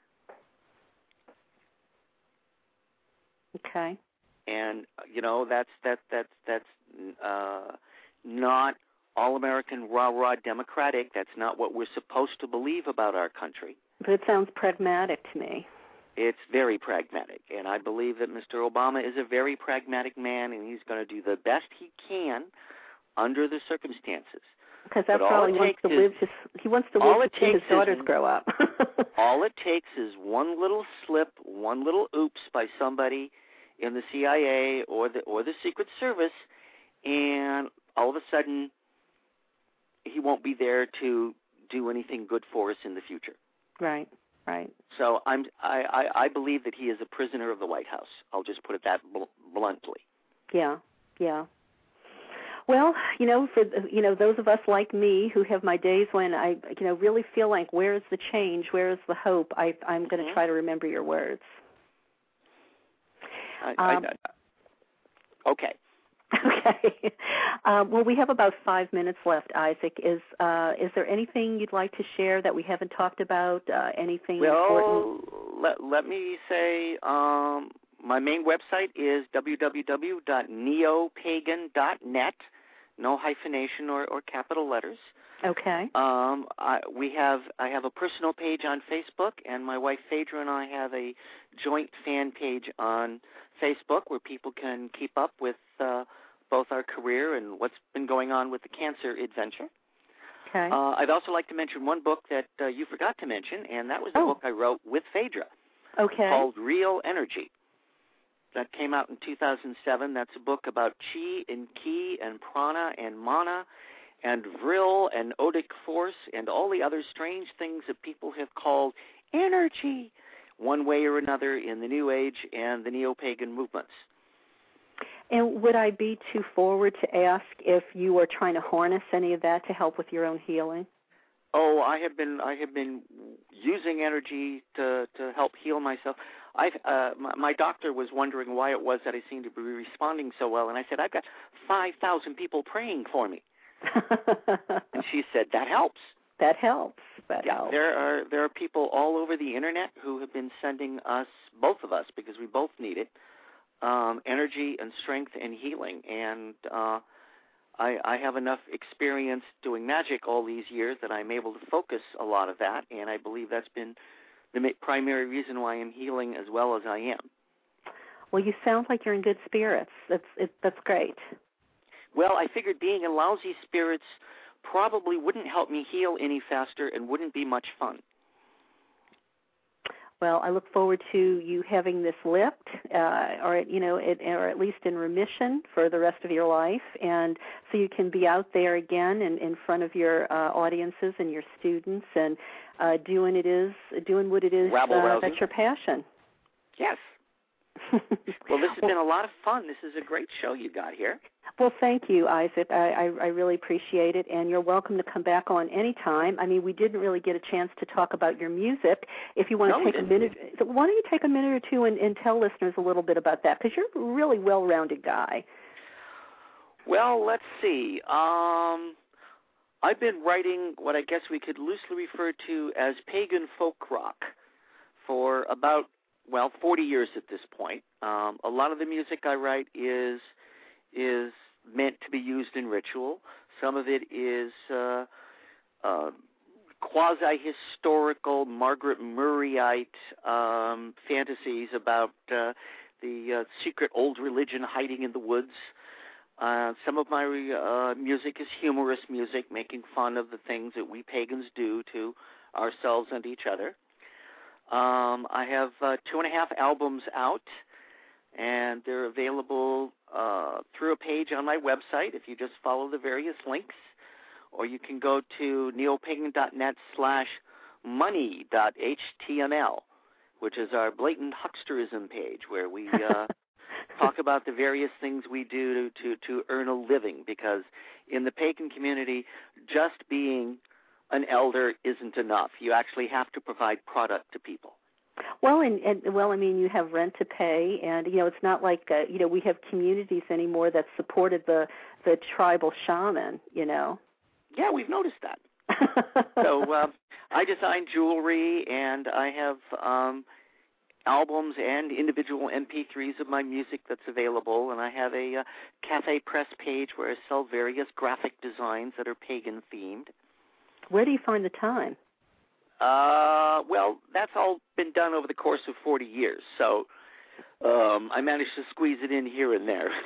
Okay. And you know that's that that that's uh, not all American rah rah democratic. That's not what we're supposed to believe about our country. But it sounds pragmatic to me. It's very pragmatic, and I believe that Mister Obama is a very pragmatic man, and he's going to do the best he can under the circumstances. Because that's all he wants to live. His, he wants to live to see his daughters grow up. All it takes is one little slip, one little oops by somebody in the C I A or the or the Secret Service, and all of a sudden he won't be there to do anything good for us in the future. Right, right. So I'm I, I, I believe that he is a prisoner of the White House. I'll just put it that bl- bluntly. Yeah, yeah. Well, you know, for you know those of us like me who have my days when I, you know, really feel like where is the change, where is the hope? I, I'm going to mm-hmm. try to remember your words. I, um, I, I, okay. Okay. Um, well, we have about five minutes left, Isaac. Is uh, is there anything you'd like to share that we haven't talked about? Uh, anything well, important? Let, let me say um, my main website is w w w dot neopagan dot net. No hyphenation or, or capital letters. Okay. Um, I, we have I have a personal page on Facebook, and my wife Phaedra and I have a joint fan page on Facebook where people can keep up with uh, both our career and what's been going on with the cancer adventure. Okay. Uh, I'd also like to mention one book that uh, you forgot to mention, and that was the oh. book I wrote with Phaedra. Okay. Called Real Energy. That came out in two thousand seven. That's a book about chi and ki and prana and mana and vril and odic force and all the other strange things that people have called energy one way or another in the New Age and the neo-pagan movements. And would I be too forward to ask if you were trying to harness any of that to help with your own healing? Oh, I have been I have been using energy to, to help heal myself. I uh, my, my doctor was wondering why it was that I seemed to be responding so well, and I said, I've got five thousand people praying for me. And she said, that helps. That helps. That yeah, helps. there are there are people all over the internet who have been sending us, both of us, because we both need it, um, energy and strength and healing. And uh, I, I have enough experience doing magic all these years that I'm able to focus a lot of that, and I believe that's been the primary reason why I'm healing as well as I am. Well, you sound like you're in good spirits. That's it, that's great. Well, I figured being in lousy spirits probably wouldn't help me heal any faster and wouldn't be much fun. Well, I look forward to you having this lipped, uh, or you know, it, or at least in remission for the rest of your life, and so you can be out there again in, in front of your uh, audiences and your students, and uh, doing it is doing what it is uh, that's your passion. Yes. Well, this has been a lot of fun. This is a great show you got here. Well, thank you, Isaac. I, I, I really appreciate it, and you're welcome to come back on anytime. I mean, we didn't really get a chance to talk about your music. If you want no, to take a minute, why don't you take a minute or two and, and tell listeners a little bit about that, because you're a really well-rounded guy. Well, let's see. Um, I've been writing what I guess we could loosely refer to as pagan folk rock for about Well, forty years at this point. Um, a lot of the music I write is is meant to be used in ritual. Some of it is uh, uh, quasi-historical Margaret Murrayite um, fantasies about uh, the uh, secret old religion hiding in the woods. Uh, some of my uh, music is humorous music, making fun of the things that we pagans do to ourselves and each other. Um, I have uh, two and a half albums out, and they're available uh, through a page on my website if you just follow the various links, or you can go to neopagan.net slash money.html, which is our blatant hucksterism page where we uh, talk about the various things we do to, to, to earn a living, because in the pagan community, just being an elder isn't enough. You actually have to provide product to people. Well, and, and well, I mean, you have rent to pay, and you know, it's not like uh, you know we have communities anymore that supported the the tribal shaman. You know. Yeah, we've noticed that. so uh, I design jewelry, and I have um, albums and individual M P threes of my music that's available, and I have a uh, Cafe Press page where I sell various graphic designs that are pagan themed. Where do you find the time? Uh, well, that's all been done over the course of forty years, so um, I managed to squeeze it in here and there.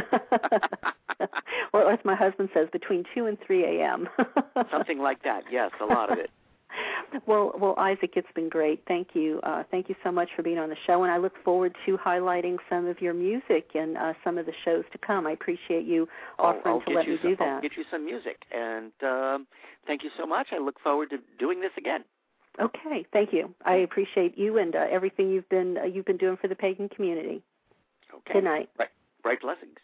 Well, as my husband says, between two and three a.m. Something like that, yes, a lot of it. Well, well, Isaac, it's been great. Thank you. Uh, thank you so much for being on the show, and I look forward to highlighting some of your music in uh, some of the shows to come. I appreciate you offering I'll, I'll to let me some, do that. I'll get you some music, and um, thank you so much. I look forward to doing this again. Okay, thank you. I appreciate you and uh, everything you've been uh, you've been doing for the pagan community. Okay. Good night. Bright, bright blessings.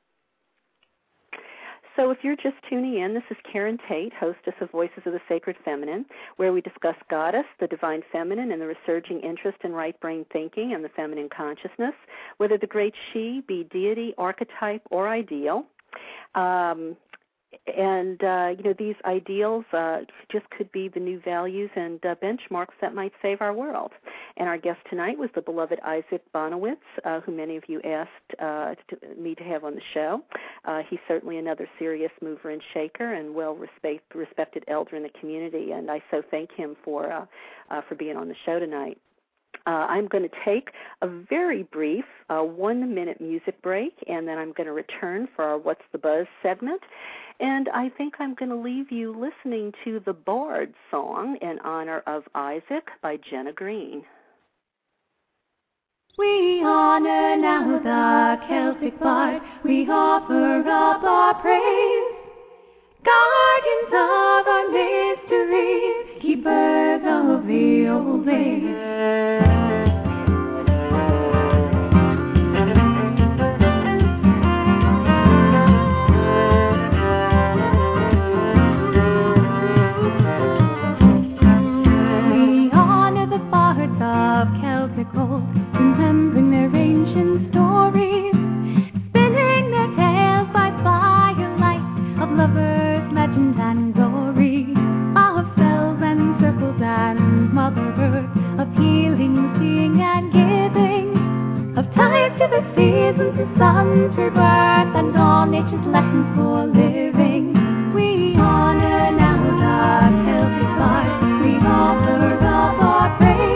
So if you're just tuning in, this is Karen Tate, hostess of Voices of the Sacred Feminine, where we discuss Goddess, the Divine Feminine, and the resurging interest in right brain thinking and the feminine consciousness, whether the great she be deity, archetype, or ideal. Um, And, uh, you know, these ideals uh, just could be the new values and uh, benchmarks that might save our world. And our guest tonight was the beloved Isaac Bonewits, uh, who many of you asked uh, to, me to have on the show. Uh, he's certainly another serious mover and shaker and well-respected elder in the community, and I so thank him for, uh, uh, for being on the show tonight. Uh, I'm going to take a very brief uh, one-minute music break, and then I'm going to return for our What's the Buzz segment. And I think I'm going to leave you listening to the Bard song in honor of Isaac by Jenna Green. We honor now the Celtic bard, we offer up our praise. Guardians of our mysteries, keepers of the old ways. Of Celtic old, remembering their ancient stories, spinning their tales by firelight of lovers, legends, and glory, of spells and circles and Mother Earth, of healing, seeing, and giving, of ties to the seasons, the sun's rebirth, and all nature's lessons for living. We honor now the Celtic bard, we offer up our praise.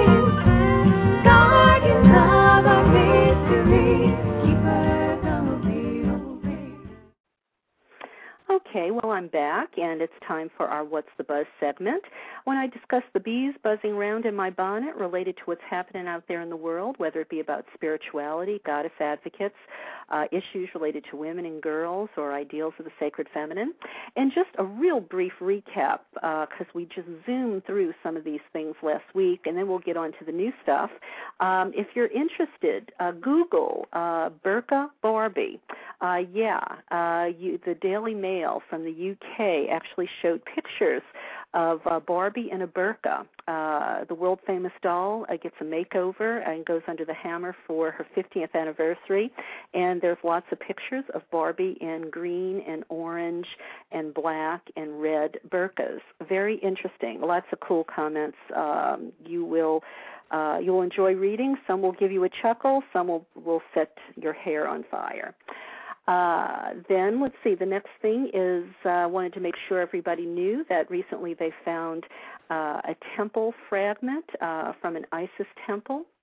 Okay, well, I'm back, and it's time for our What's the Buzz segment, when I discuss the bees buzzing around in my bonnet related to what's happening out there in the world, whether it be about spirituality, goddess advocates, uh, issues related to women and girls, or ideals of the sacred feminine. And just a real brief recap, because uh, we just zoomed through some of these things last week, and then we'll get on to the new stuff. Um, if you're interested, uh, Google uh, Burqa Barbie. Uh, yeah, uh, you, the Daily Mail from the U K actually showed pictures of uh, Barbie in a burqa. Uh, the world-famous doll uh, gets a makeover and goes under the hammer for her fiftieth anniversary, and there's lots of pictures of Barbie in green and orange and black and red burqas. Very interesting. Lots of cool comments. Um, you will uh, you'll enjoy reading. Some will give you a chuckle. Some will, will set your hair on fire. Uh, then, let's see, the next thing is I uh, wanted to make sure everybody knew that recently they found uh, a temple fragment uh, from an Isis temple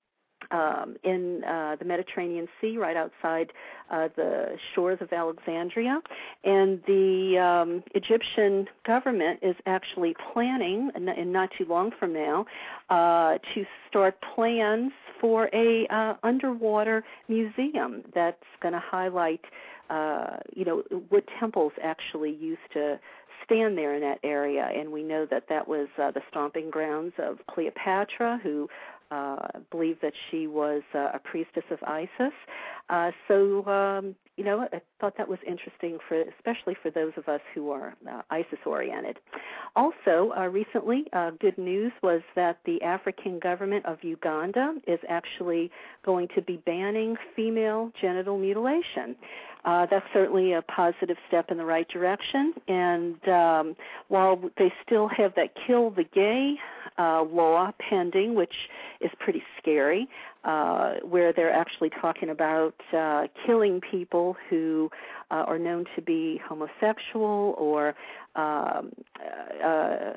um, in uh, the Mediterranean Sea, right outside uh, the shores of Alexandria. And the um, Egyptian government is actually planning, and not too long from now, uh, to start plans for a uh, underwater museum that's going to highlight, uh, you know, what temples actually used to stand there in that area. And we know that that was uh, the stomping grounds of Cleopatra, who uh, believed that she was uh, a priestess of Isis. Uh, so, um, you know, I thought that was interesting, for especially for those of us who are uh, ISIS-oriented. Also, uh, recently, uh, good news was that the African government of Uganda is actually going to be banning female genital mutilation. Uh, that's certainly a positive step in the right direction. And um, while they still have that kill the gay uh, law pending, which is pretty scary, uh, where they're actually talking about uh, killing people who uh, are known to be homosexual or um, uh,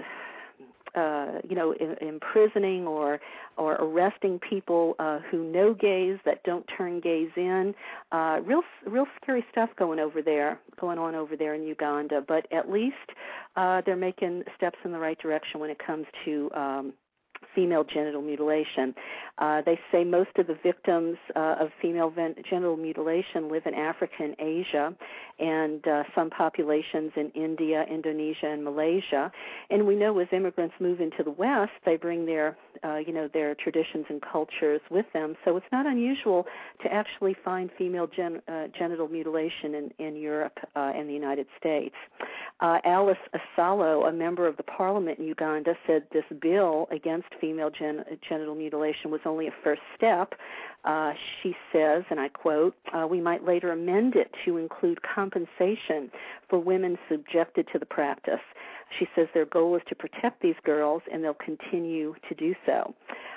Uh, you know, in, imprisoning or or arresting people uh, who know gays that don't turn gays in. Uh, real, real scary stuff going over there, going on over there in Uganda. But at least uh, they're making steps in the right direction when it comes to um, female genital mutilation. Uh, they say most of the victims uh, of female ven- genital mutilation live in Africa and Asia, and uh, some populations in India, Indonesia, and Malaysia. And we know as immigrants move into the West, they bring their, uh, you know, their traditions and cultures with them. So it's not unusual to actually find female gen- uh, genital mutilation in, in Europe uh, and the United States. Uh, Alice Asalo, a member of the parliament in Uganda, said this bill against female gen- genital mutilation was only a first step. Uh, she says, and I quote, uh, we might later amend it to include compensation for women subjected to the practice. She says their goal is to protect these girls, and they'll continue to do so.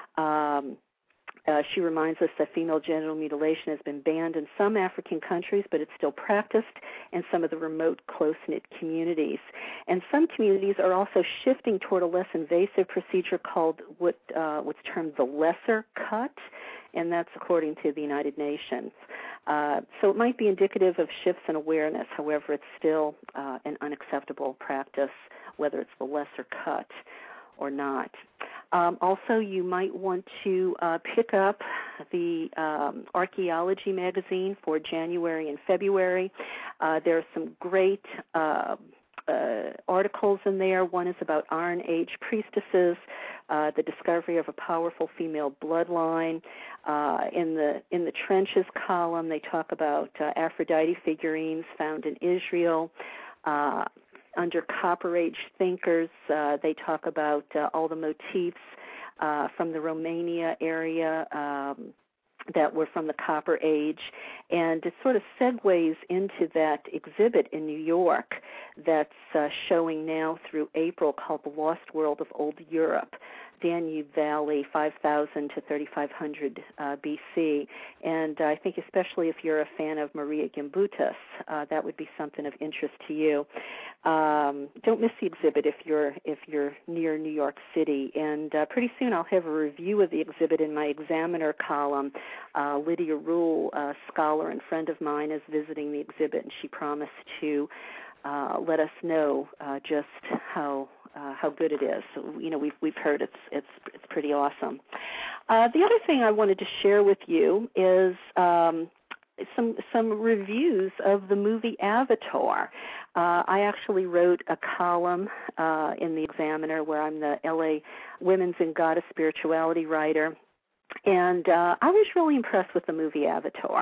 Um, Uh, she reminds us that female genital mutilation has been banned in some African countries, but it's still practiced in some of the remote, close-knit communities. And some communities are also shifting toward a less invasive procedure called what uh, what's termed the lesser cut, and that's according to the United Nations. Uh, so it might be indicative of shifts in awareness. However, it's still uh, an unacceptable practice, whether it's the lesser cut or not. Um, also, you might want to uh, pick up the um, Archaeology magazine for January and February. Uh, there are some great uh, uh, articles in there. One is about Iron Age priestesses, uh, the discovery of a powerful female bloodline. Uh, in the in the trenches column, they talk about uh, Aphrodite figurines found in Israel. Uh, Under Copper Age thinkers, uh, they talk about uh, all the motifs uh, from the Romania area um, that were from the Copper Age, and it sort of segues into that exhibit in New York that's uh, showing now through April called The Lost World of Old Europe, Danube Valley, five thousand to thirty-five hundred uh, B C. And I think especially if you're a fan of Maria Gimbutas, uh, that would be something of interest to you. Um, don't miss the exhibit if you're if you're near New York City. And uh, pretty soon I'll have a review of the exhibit in my Examiner column. Uh, Lydia Rule, a scholar and friend of mine, is visiting the exhibit, and she promised to uh, let us know uh, just how Uh, how good it is. So, you know, we've we've heard it's it's it's pretty awesome. Uh, the other thing I wanted to share with you is um, some some reviews of the movie Avatar. Uh, I actually wrote a column uh, in the Examiner where I'm the L A Women's and Goddess Spirituality writer, and uh, I was really impressed with the movie Avatar.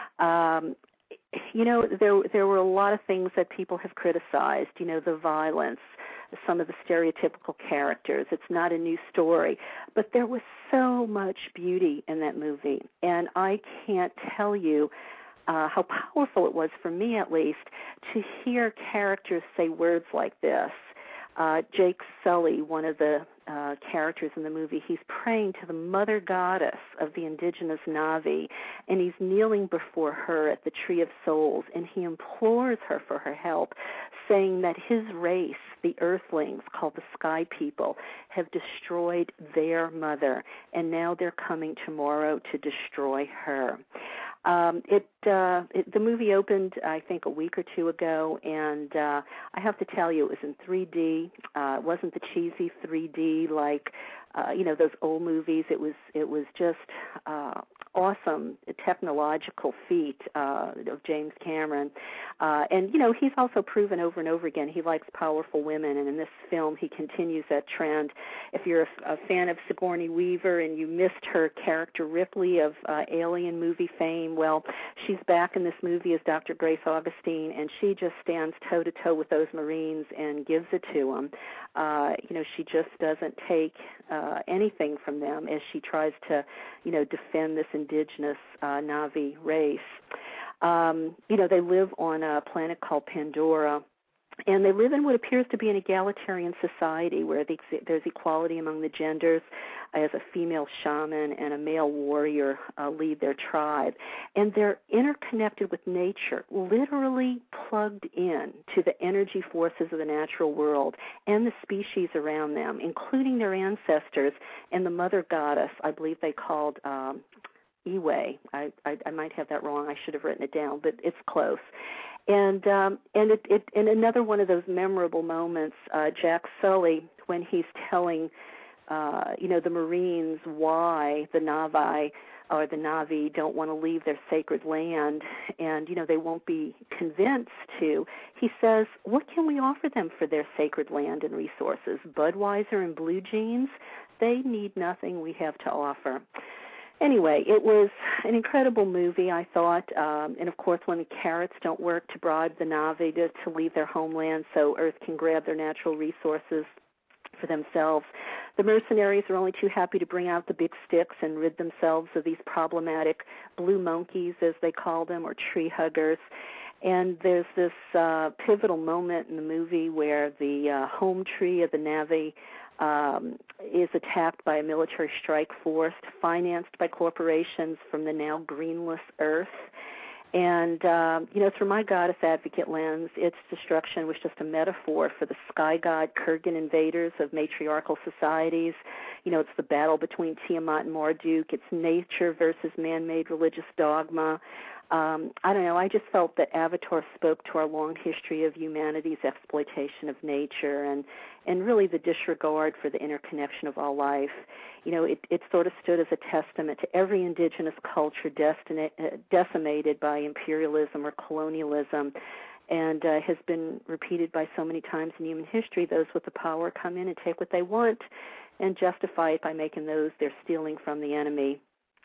Um, you know, there there were a lot of things that people have criticized. You know, the violence, some of the stereotypical characters. It's not a new story. But there was so much beauty in that movie. And I can't tell you uh, how powerful it was, for me at least, to hear characters say words like this. Uh, Jake Sully, one of the uh, characters in the movie, he's praying to the mother goddess of the indigenous Na'vi, and he's kneeling before her at the Tree of Souls, and he implores her for her help, saying that his race, the Earthlings, called the Sky People, have destroyed their mother, and now they're coming tomorrow to destroy her. Um, it, uh, it the movie opened, I think, a week or two ago, and uh, I have to tell you, it was in three D. Uh, it wasn't the cheesy three D like uh, you know those old movies. It was it was just uh, awesome technological feat uh, of James Cameron, uh, and you know he's also proven over and over again he likes powerful women, and in this film he continues that trend. If you're a, a fan of Sigourney Weaver and you missed her character Ripley of uh, Alien movie fame, well, she's back in this movie as Doctor Grace Augustine, and she just stands toe-to-toe with those Marines and gives it to them. Uh, you know, she just doesn't take uh, anything from them as she tries to, you know, defend this indigenous uh, Na'vi race. Um, you know, they live on a planet called Pandora, and they live in what appears to be an egalitarian society where the, there's equality among the genders, as a female shaman and a male warrior uh, lead their tribe. And they're interconnected with nature, literally plugged in to the energy forces of the natural world and the species around them, including their ancestors and the mother goddess, I believe they called um, Iwe. I, I, I might have that wrong. I should have written it down, but it's close. And um, and it, it and another one of those memorable moments, uh, Jack Sully, when he's telling, uh, you know, the Marines why the Na'vi or the Na'vi don't want to leave their sacred land, and you know they won't be convinced to. He says, "What can we offer them for their sacred land and resources? Budweiser and blue jeans? They need nothing we have to offer." Anyway, it was an incredible movie, I thought, um, and of course when the carrots don't work to bribe the Na'vi to, to leave their homeland so Earth can grab their natural resources for themselves, the mercenaries are only too happy to bring out the big sticks and rid themselves of these problematic blue monkeys, as they call them, or tree huggers. And there's this uh, pivotal moment in the movie where the uh, home tree of the Na'vi Um, is attacked by a military strike force financed by corporations from the now greenless Earth. And, um, you know, through my goddess advocate lens, its destruction was just a metaphor for the sky god Kurgan invaders of matriarchal societies. You know, it's the battle between Tiamat and Marduk. It's nature versus man-made religious dogma. Um, I don't know, I just felt that Avatar spoke to our long history of humanity's exploitation of nature and, and really the disregard for the interconnection of all life. You know, it, it sort of stood as a testament to every indigenous culture destina- uh, decimated by imperialism or colonialism, and uh, has been repeated by so many times in human history. Those with the power come in and take what they want and justify it by making those they're stealing from the enemy.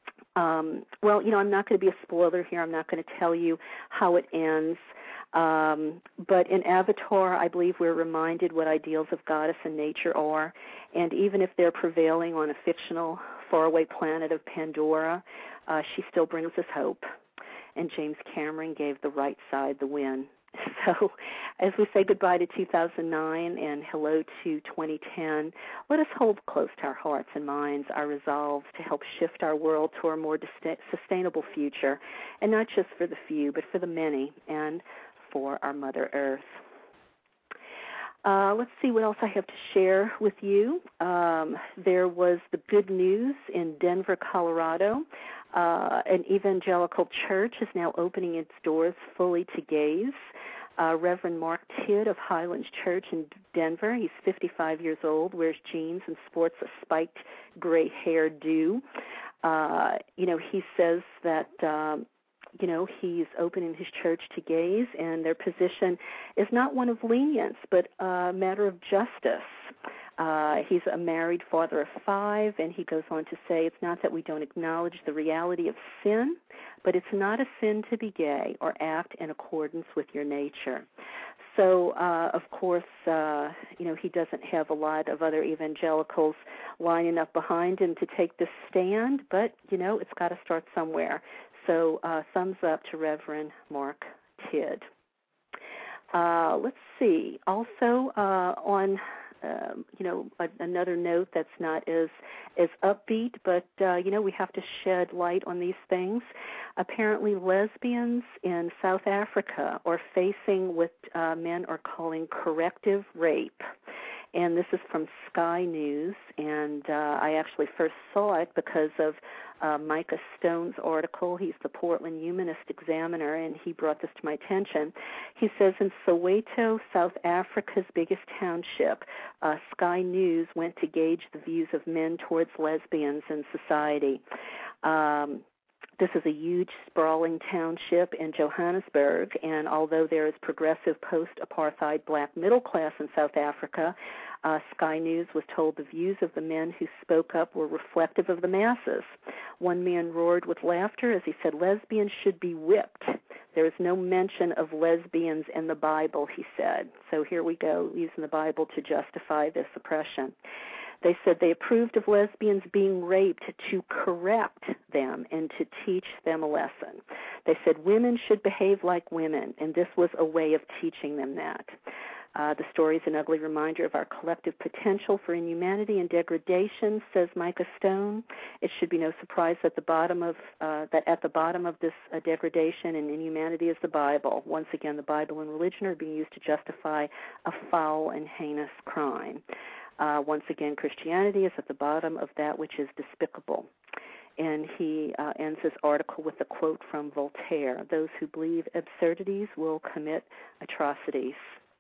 Um, well, you know, I'm not going to be a spoiler here. I'm not going to tell you how it ends. Um, but in Avatar, I believe we're reminded what ideals of goddess and nature are. And even if they're prevailing on a fictional, faraway planet of Pandora, uh, she still brings us hope. And James Cameron gave the right side the win. So as we say goodbye to two thousand nine and hello to twenty ten, let us hold close to our hearts and minds our resolve to help shift our world to a more dist- sustainable future, and not just for the few, but for the many and for our Mother Earth. Uh, let's see what else I have to share with you. Um, there was the good news in Denver, Colorado. Uh, an evangelical church is now opening its doors fully to gays. Uh, Reverend Mark Tidd of Highlands Church in Denver, he's fifty-five years old, wears jeans and sports a spiked gray hairdo. Uh, you know, he says that, um, you know, he's opening his church to gays, and their position is not one of lenience, but a matter of justice. Uh, he's a married father of five, and he goes on to say it's not that we don't acknowledge the reality of sin, but it's not a sin to be gay or act in accordance with your nature. So, uh, of course, uh, you know, he doesn't have a lot of other evangelicals lining up behind him to take this stand, but, you know, it's got to start somewhere. So uh, thumbs up to Reverend Mark Tidd. Uh, let's see. Also uh, on uh, you know, a, another note that's not as as upbeat, but uh, you know, we have to shed light on these things. Apparently, lesbians in South Africa are facing what uh, men are calling corrective rape. And this is from Sky News, and uh, I actually first saw it because of uh, Micah Stone's article. He's the Portland Humanist Examiner, and he brought this to my attention. He says in Soweto, South Africa's biggest township, uh, Sky News went to gauge the views of men towards lesbians in society. Um, This is a huge, sprawling township in Johannesburg, and although there is progressive post-apartheid black middle class in South Africa, uh, Sky News was told the views of the men who spoke up were reflective of the masses. One man roared with laughter as he said, "Lesbians should be whipped. There is no mention of lesbians in the Bible," he said. So here we go, using the Bible to justify this oppression. They said they approved of lesbians being raped to correct them and to teach them a lesson. They said women should behave like women, and this was a way of teaching them that. Uh, the story is an ugly reminder of our collective potential for inhumanity and degradation, says Micah Stone. It should be no surprise that the bottom of uh, that at the bottom of this uh, degradation and inhumanity is the Bible. Once again, the Bible and religion are being used to justify a foul and heinous crime. Uh, once again, Christianity is at the bottom of that which is despicable. And he uh, ends his article with a quote from Voltaire: "Those who believe absurdities will commit atrocities."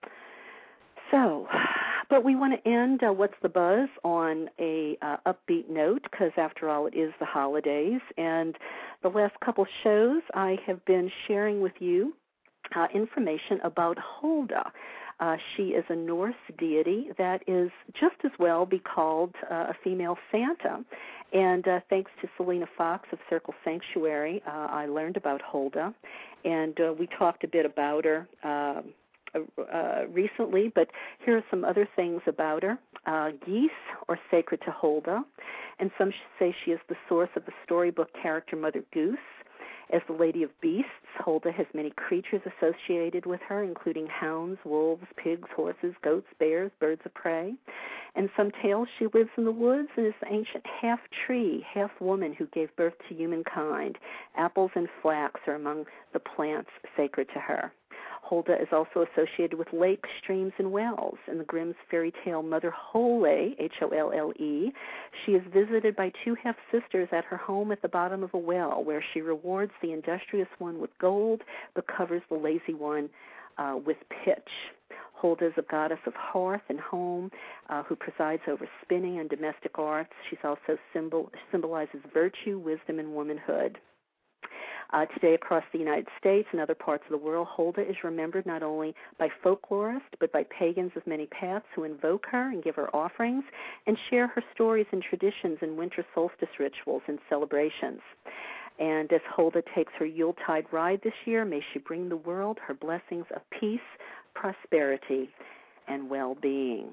So, but we want to end uh, What's the Buzz on a uh, upbeat note, because after all, it is the holidays. And the last couple shows, I have been sharing with you uh, information about Hulda. Uh, she is a Norse deity that is just as well be called uh, a female Santa. And uh, thanks to Selena Fox of Circle Sanctuary, uh, I learned about Hulda, and uh, we talked a bit about her uh, uh, recently, but here are some other things about her. Uh, geese are sacred to Hulda, and some say she is the source of the storybook character Mother Goose. As the Lady of Beasts, Hulda has many creatures associated with her, including hounds, wolves, pigs, horses, goats, bears, birds of prey. In some tales, she lives in the woods and is the ancient half-tree, half-woman who gave birth to humankind. Apples and flax are among the plants sacred to her. Hulda is also associated with lakes, streams, and wells. In the Grimm's fairy tale Mother Holle, H O L L E, she is visited by two half-sisters at her home at the bottom of a well, where she rewards the industrious one with gold, but covers the lazy one uh, with pitch. Hulda is a goddess of hearth and home uh, who presides over spinning and domestic arts. She's also symbol symbolizes virtue, wisdom, and womanhood. Uh, today, across the United States and other parts of the world, Hulda is remembered not only by folklorists, but by pagans of many paths who invoke her and give her offerings and share her stories and traditions in winter solstice rituals and celebrations. And as Hulda takes her Yuletide ride this year, may she bring the world her blessings of peace, prosperity, and well-being.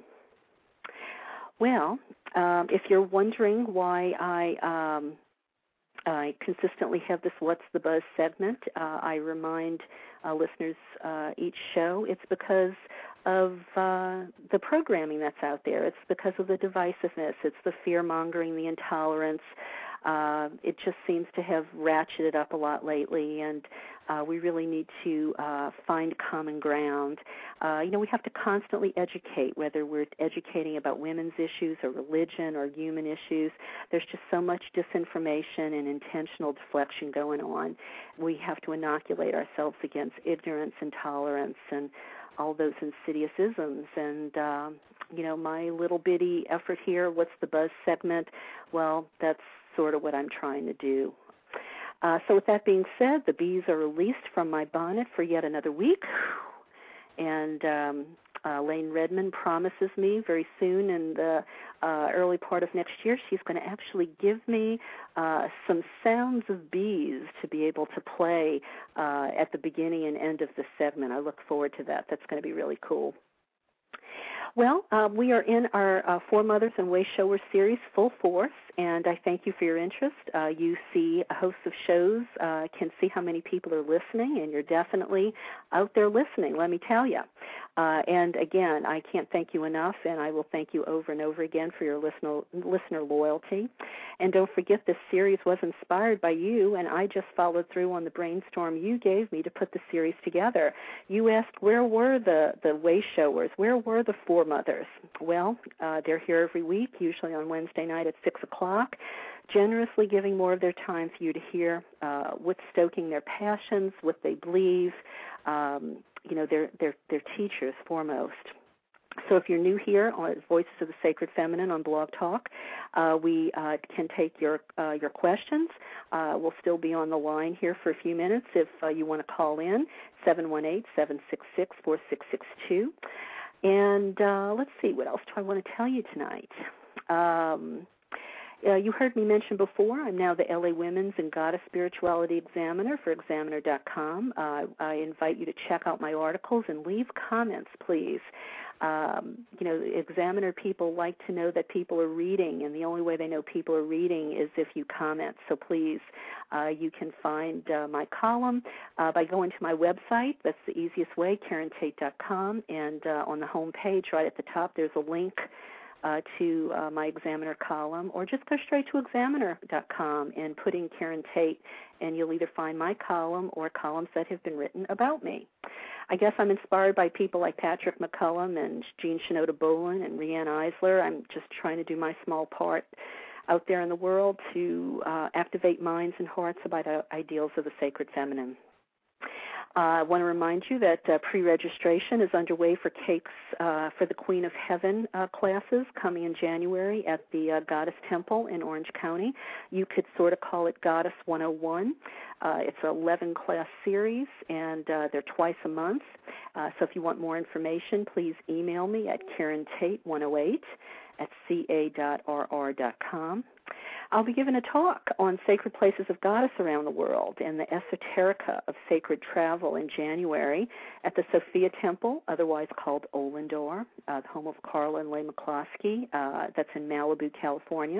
Well, um, if you're wondering why I... Um, I consistently have this What's the Buzz segment. Uh, I remind uh, listeners uh, each show it's because of uh, the programming that's out there. It's because of the divisiveness. It's the fear-mongering, the intolerance. Uh, it just seems to have ratcheted up a lot lately, and uh, we really need to uh, find common ground. Uh, you know, we have to constantly educate, whether we're educating about women's issues or religion or human issues. There's just so much disinformation and intentional deflection going on. We have to inoculate ourselves against ignorance, intolerance, and all those insidious isms. And, uh, you know, my little bitty effort here, What's the Buzz segment, well, that's sort of what I'm trying to do. Uh, so with that being said, the bees are released from my bonnet for yet another week. And um, uh, Lane Redmond promises me very soon in the uh, early part of next year, she's going to actually give me uh, some sounds of bees to be able to play uh, at the beginning and end of the segment. I look forward to that. That's going to be really cool. Well, uh, we are in our uh, Four Mothers and Way Shower series full force, and I thank you for your interest. Uh, you see hosts of shows, uh, can see how many people are listening, and you're definitely out there listening, let me tell you. Uh, and again, I can't thank you enough, and I will thank you over and over again for your listener, listener loyalty. And don't forget, this series was inspired by you, and I just followed through on the brainstorm you gave me to put the series together. You asked, where were the, the way showers? Where were the foremothers? Well, uh, they're here every week, usually on Wednesday night at six o'clock, generously giving more of their time for you to hear uh, what's stoking their passions, what they believe. Um, you know, they're, they're, they're teachers foremost. So if you're new here on Voices of the Sacred Feminine on Blog Talk, uh, we uh, can take your uh, your questions. Uh, we'll still be on the line here for a few minutes if uh, you want to call in, seven one eight, seven six six, four six six two. And uh, let's see, what else do I want to tell you tonight? Um, Uh, you heard me mention before, I'm now the L A Women's and Goddess Spirituality Examiner for Examiner dot com. Uh, I invite you to check out my articles and leave comments, please. Um, you know, Examiner people like to know that people are reading, and the only way they know people are reading is if you comment. So please, uh, you can find uh, my column uh, by going to my website. That's the easiest way, Karen Tate dot com, and uh, on the home page right at the top there's a link Uh, to uh, my Examiner column, or just go straight to Examiner dot com and put in Karen Tate, and you'll either find my column or columns that have been written about me. I guess I'm inspired by people like Patrick McCullum and Jean Shinoda Bolen and Rianne Eisler. I'm just trying to do my small part out there in the world to uh, activate minds and hearts about the ideals of the sacred feminine. Uh, I want to remind you that uh, pre-registration is underway for Cakes uh, for the Queen of Heaven uh, classes coming in January at the uh, Goddess Temple in Orange County. You could sort of call it Goddess one oh one. Uh, it's an eleven-class series, and uh, they're twice a month. Uh, so if you want more information, please email me at Karen Tate one oh eight at c a dot r r dot com. I'll be giving a talk on sacred places of Goddess around the world and the esoterica of sacred travel in January at the Sophia Temple, otherwise called Ollendorf, uh, the home of Carla and Leigh McCloskey. Uh, that's in Malibu, California.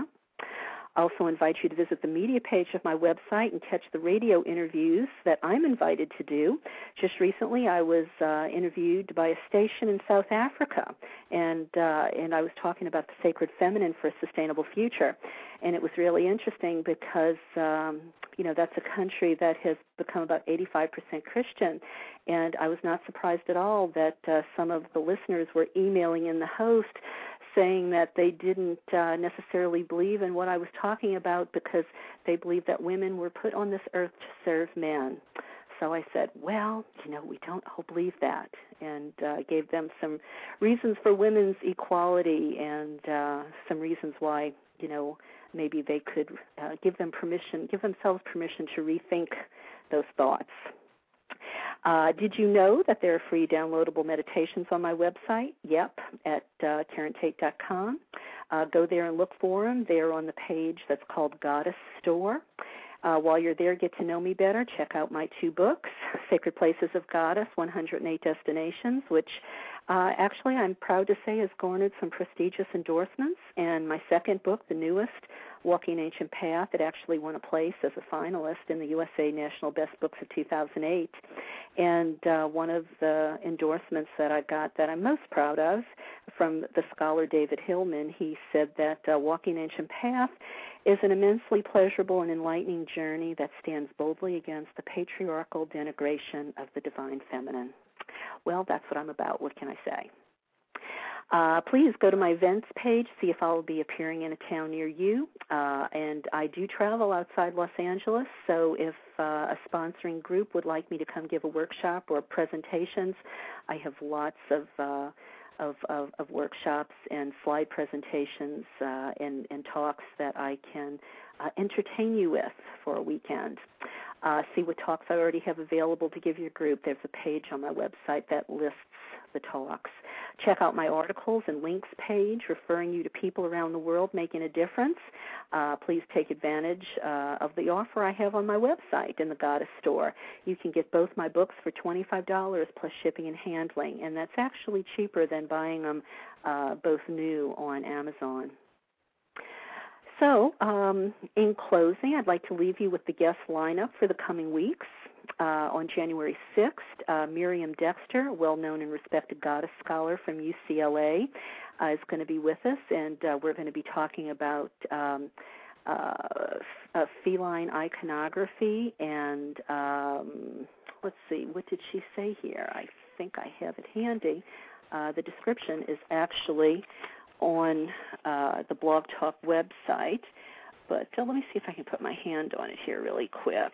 I also invite you to visit the media page of my website and catch the radio interviews that I'm invited to do. Just recently, I was uh, interviewed by a station in South Africa, and uh, and I was talking about the sacred feminine for a sustainable future. And it was really interesting because, um, you know, that's a country that has become about eighty-five percent Christian, and I was not surprised at all that uh, some of the listeners were emailing in the host saying that they didn't uh, necessarily believe in what I was talking about because they believed that women were put on this earth to serve men. So I said, well, you know, we don't all believe that, and uh, gave them some reasons for women's equality and uh, some reasons why, you know, maybe they could uh, give them permission, give themselves permission to rethink those thoughts. Uh, did you know that there are free downloadable meditations on my website? Yep, at uh, Karen Tate dot com. Uh, go there and look for them. They're on the page that's called Goddess Store. Uh, while you're there, get to know me better. Check out my two books, Sacred Places of Goddess, one hundred eight Destinations, which uh, actually I'm proud to say has garnered some prestigious endorsements. And my second book, the newest, Walking an Ancient Path, it actually won a place as a finalist in the U S A National Best Books of two thousand eight. And uh, one of the endorsements that I got that I'm most proud of from the scholar David Hillman, he said that uh, Walking an Ancient Path is an immensely pleasurable and enlightening journey that stands boldly against the patriarchal denigration of the divine feminine. Well, that's what I'm about. What can I say? Uh, please go to my events page, see if I'll be appearing in a town near you. Uh, and I do travel outside Los Angeles, so if uh, a sponsoring group would like me to come give a workshop or presentations, I have lots of uh, of, of, of workshops and slide presentations uh, and, and talks that I can uh, entertain you with for a weekend. Uh, see what talks I already have available to give your group. There's a page on my website that lists the talks. Check out my articles and links page referring you to people around the world making a difference. Uh, please take advantage uh, of the offer I have on my website in the Goddess Store. You can get both my books for twenty-five dollars plus shipping and handling, and that's actually cheaper than buying them uh, both new on Amazon. So, um, in closing, I'd like to leave you with the guest lineup for the coming weeks. uh, on January sixth, uh, Miriam Dexter, well-known and respected goddess scholar from U C L A, uh, is going to be with us, and uh, we're going to be talking about um, uh, f- feline iconography and, um, let's see, what did she say here? I think I have it handy. Uh, the description is actually on uh, the Blog Talk website, but uh, let me see if I can put my hand on it here really quick.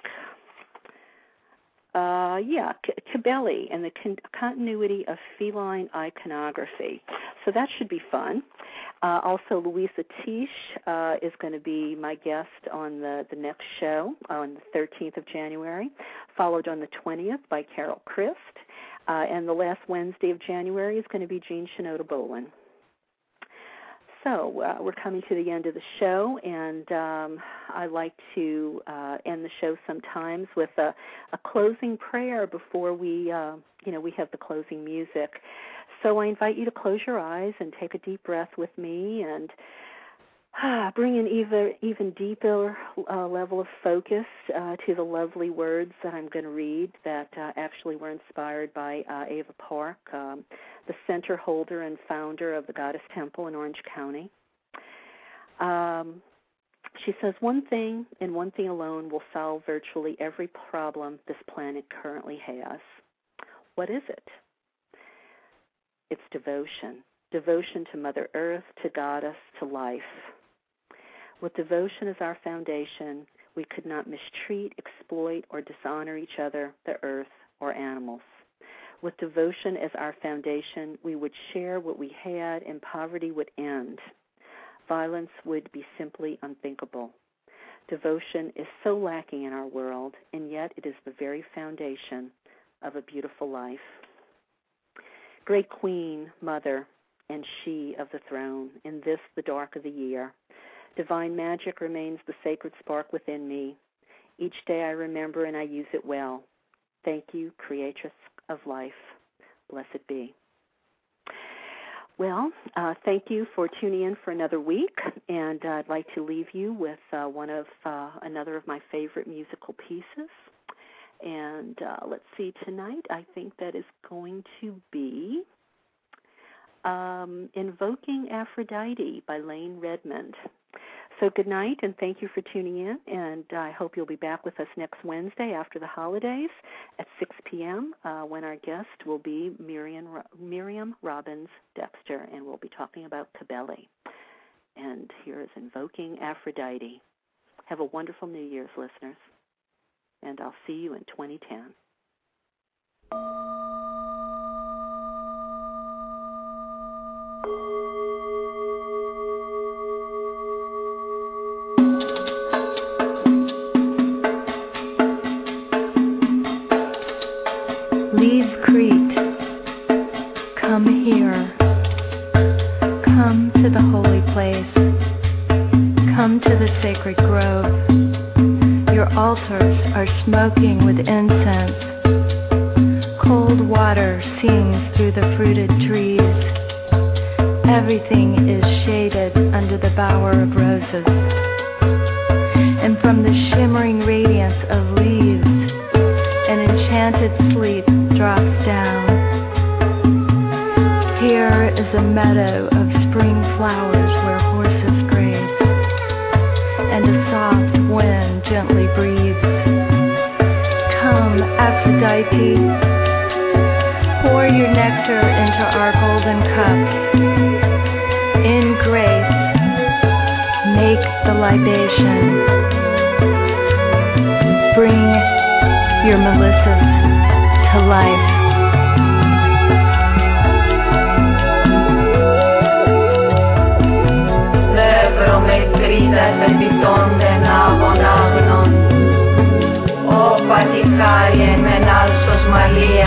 Uh, yeah, Kibele and the con- continuity of feline iconography. So that should be fun. Uh, also, Louisa Tisch uh, is going to be my guest on the, the next show on the thirteenth of January, followed on the twentieth by Carol Christ. Uh, and the last Wednesday of January is going to be Jean Shinoda Bolin. So uh, we're coming to the end of the show, and um, I like to uh, end the show sometimes with a, a closing prayer before we, uh, you know, we have the closing music. So I invite you to close your eyes and take a deep breath with me, and ah, bring an even, even deeper uh, level of focus uh, to the lovely words that I'm going to read that uh, actually were inspired by uh, Ava Park, um, the center holder and founder of the Goddess Temple in Orange County. Um, she says, one thing and one thing alone will solve virtually every problem this planet currently has. What is it? It's devotion. Devotion to Mother Earth, to Goddess, to life. With devotion as our foundation, we could not mistreat, exploit, or dishonor each other, the earth, or animals. With devotion as our foundation, we would share what we had, and poverty would end. Violence would be simply unthinkable. Devotion is so lacking in our world, and yet it is the very foundation of a beautiful life. Great Queen, Mother, and she of the throne, in this the dark of the year, divine magic remains the sacred spark within me. Each day I remember and I use it well. Thank you, Creatress of life. Blessed be. Well, uh, thank you for tuning in for another week, and uh, I'd like to leave you with uh, one of uh, another of my favorite musical pieces. And uh, let's see, tonight I think that is going to be um, Invoking Aphrodite by Lane Redmond. So good night, and thank you for tuning in, and I hope you'll be back with us next Wednesday after the holidays at six p.m. Uh, when our guest will be Miriam, Miriam Robbins Dexter, and we'll be talking about Kibele. And here is Invoking Aphrodite. Have a wonderful New Year's, listeners, and I'll see you in twenty ten. Leave Crete, come here, come to the holy place, come to the sacred grove. Your altars are smoking with incense, cold water sings through the fruited trees, everything is shaded under the bower of roses, and from the shimmering radiance of leaves, an enchanted sleep drops down. Here is a meadow of spring flowers where horses graze, and a soft wind gently breathes. Come, Aphrodite, pour your nectar into our golden cups. In grace, make the libation. Bring your Melissas to life. Le prometridas epitonde navon agnon, o paticarie menalsos malia.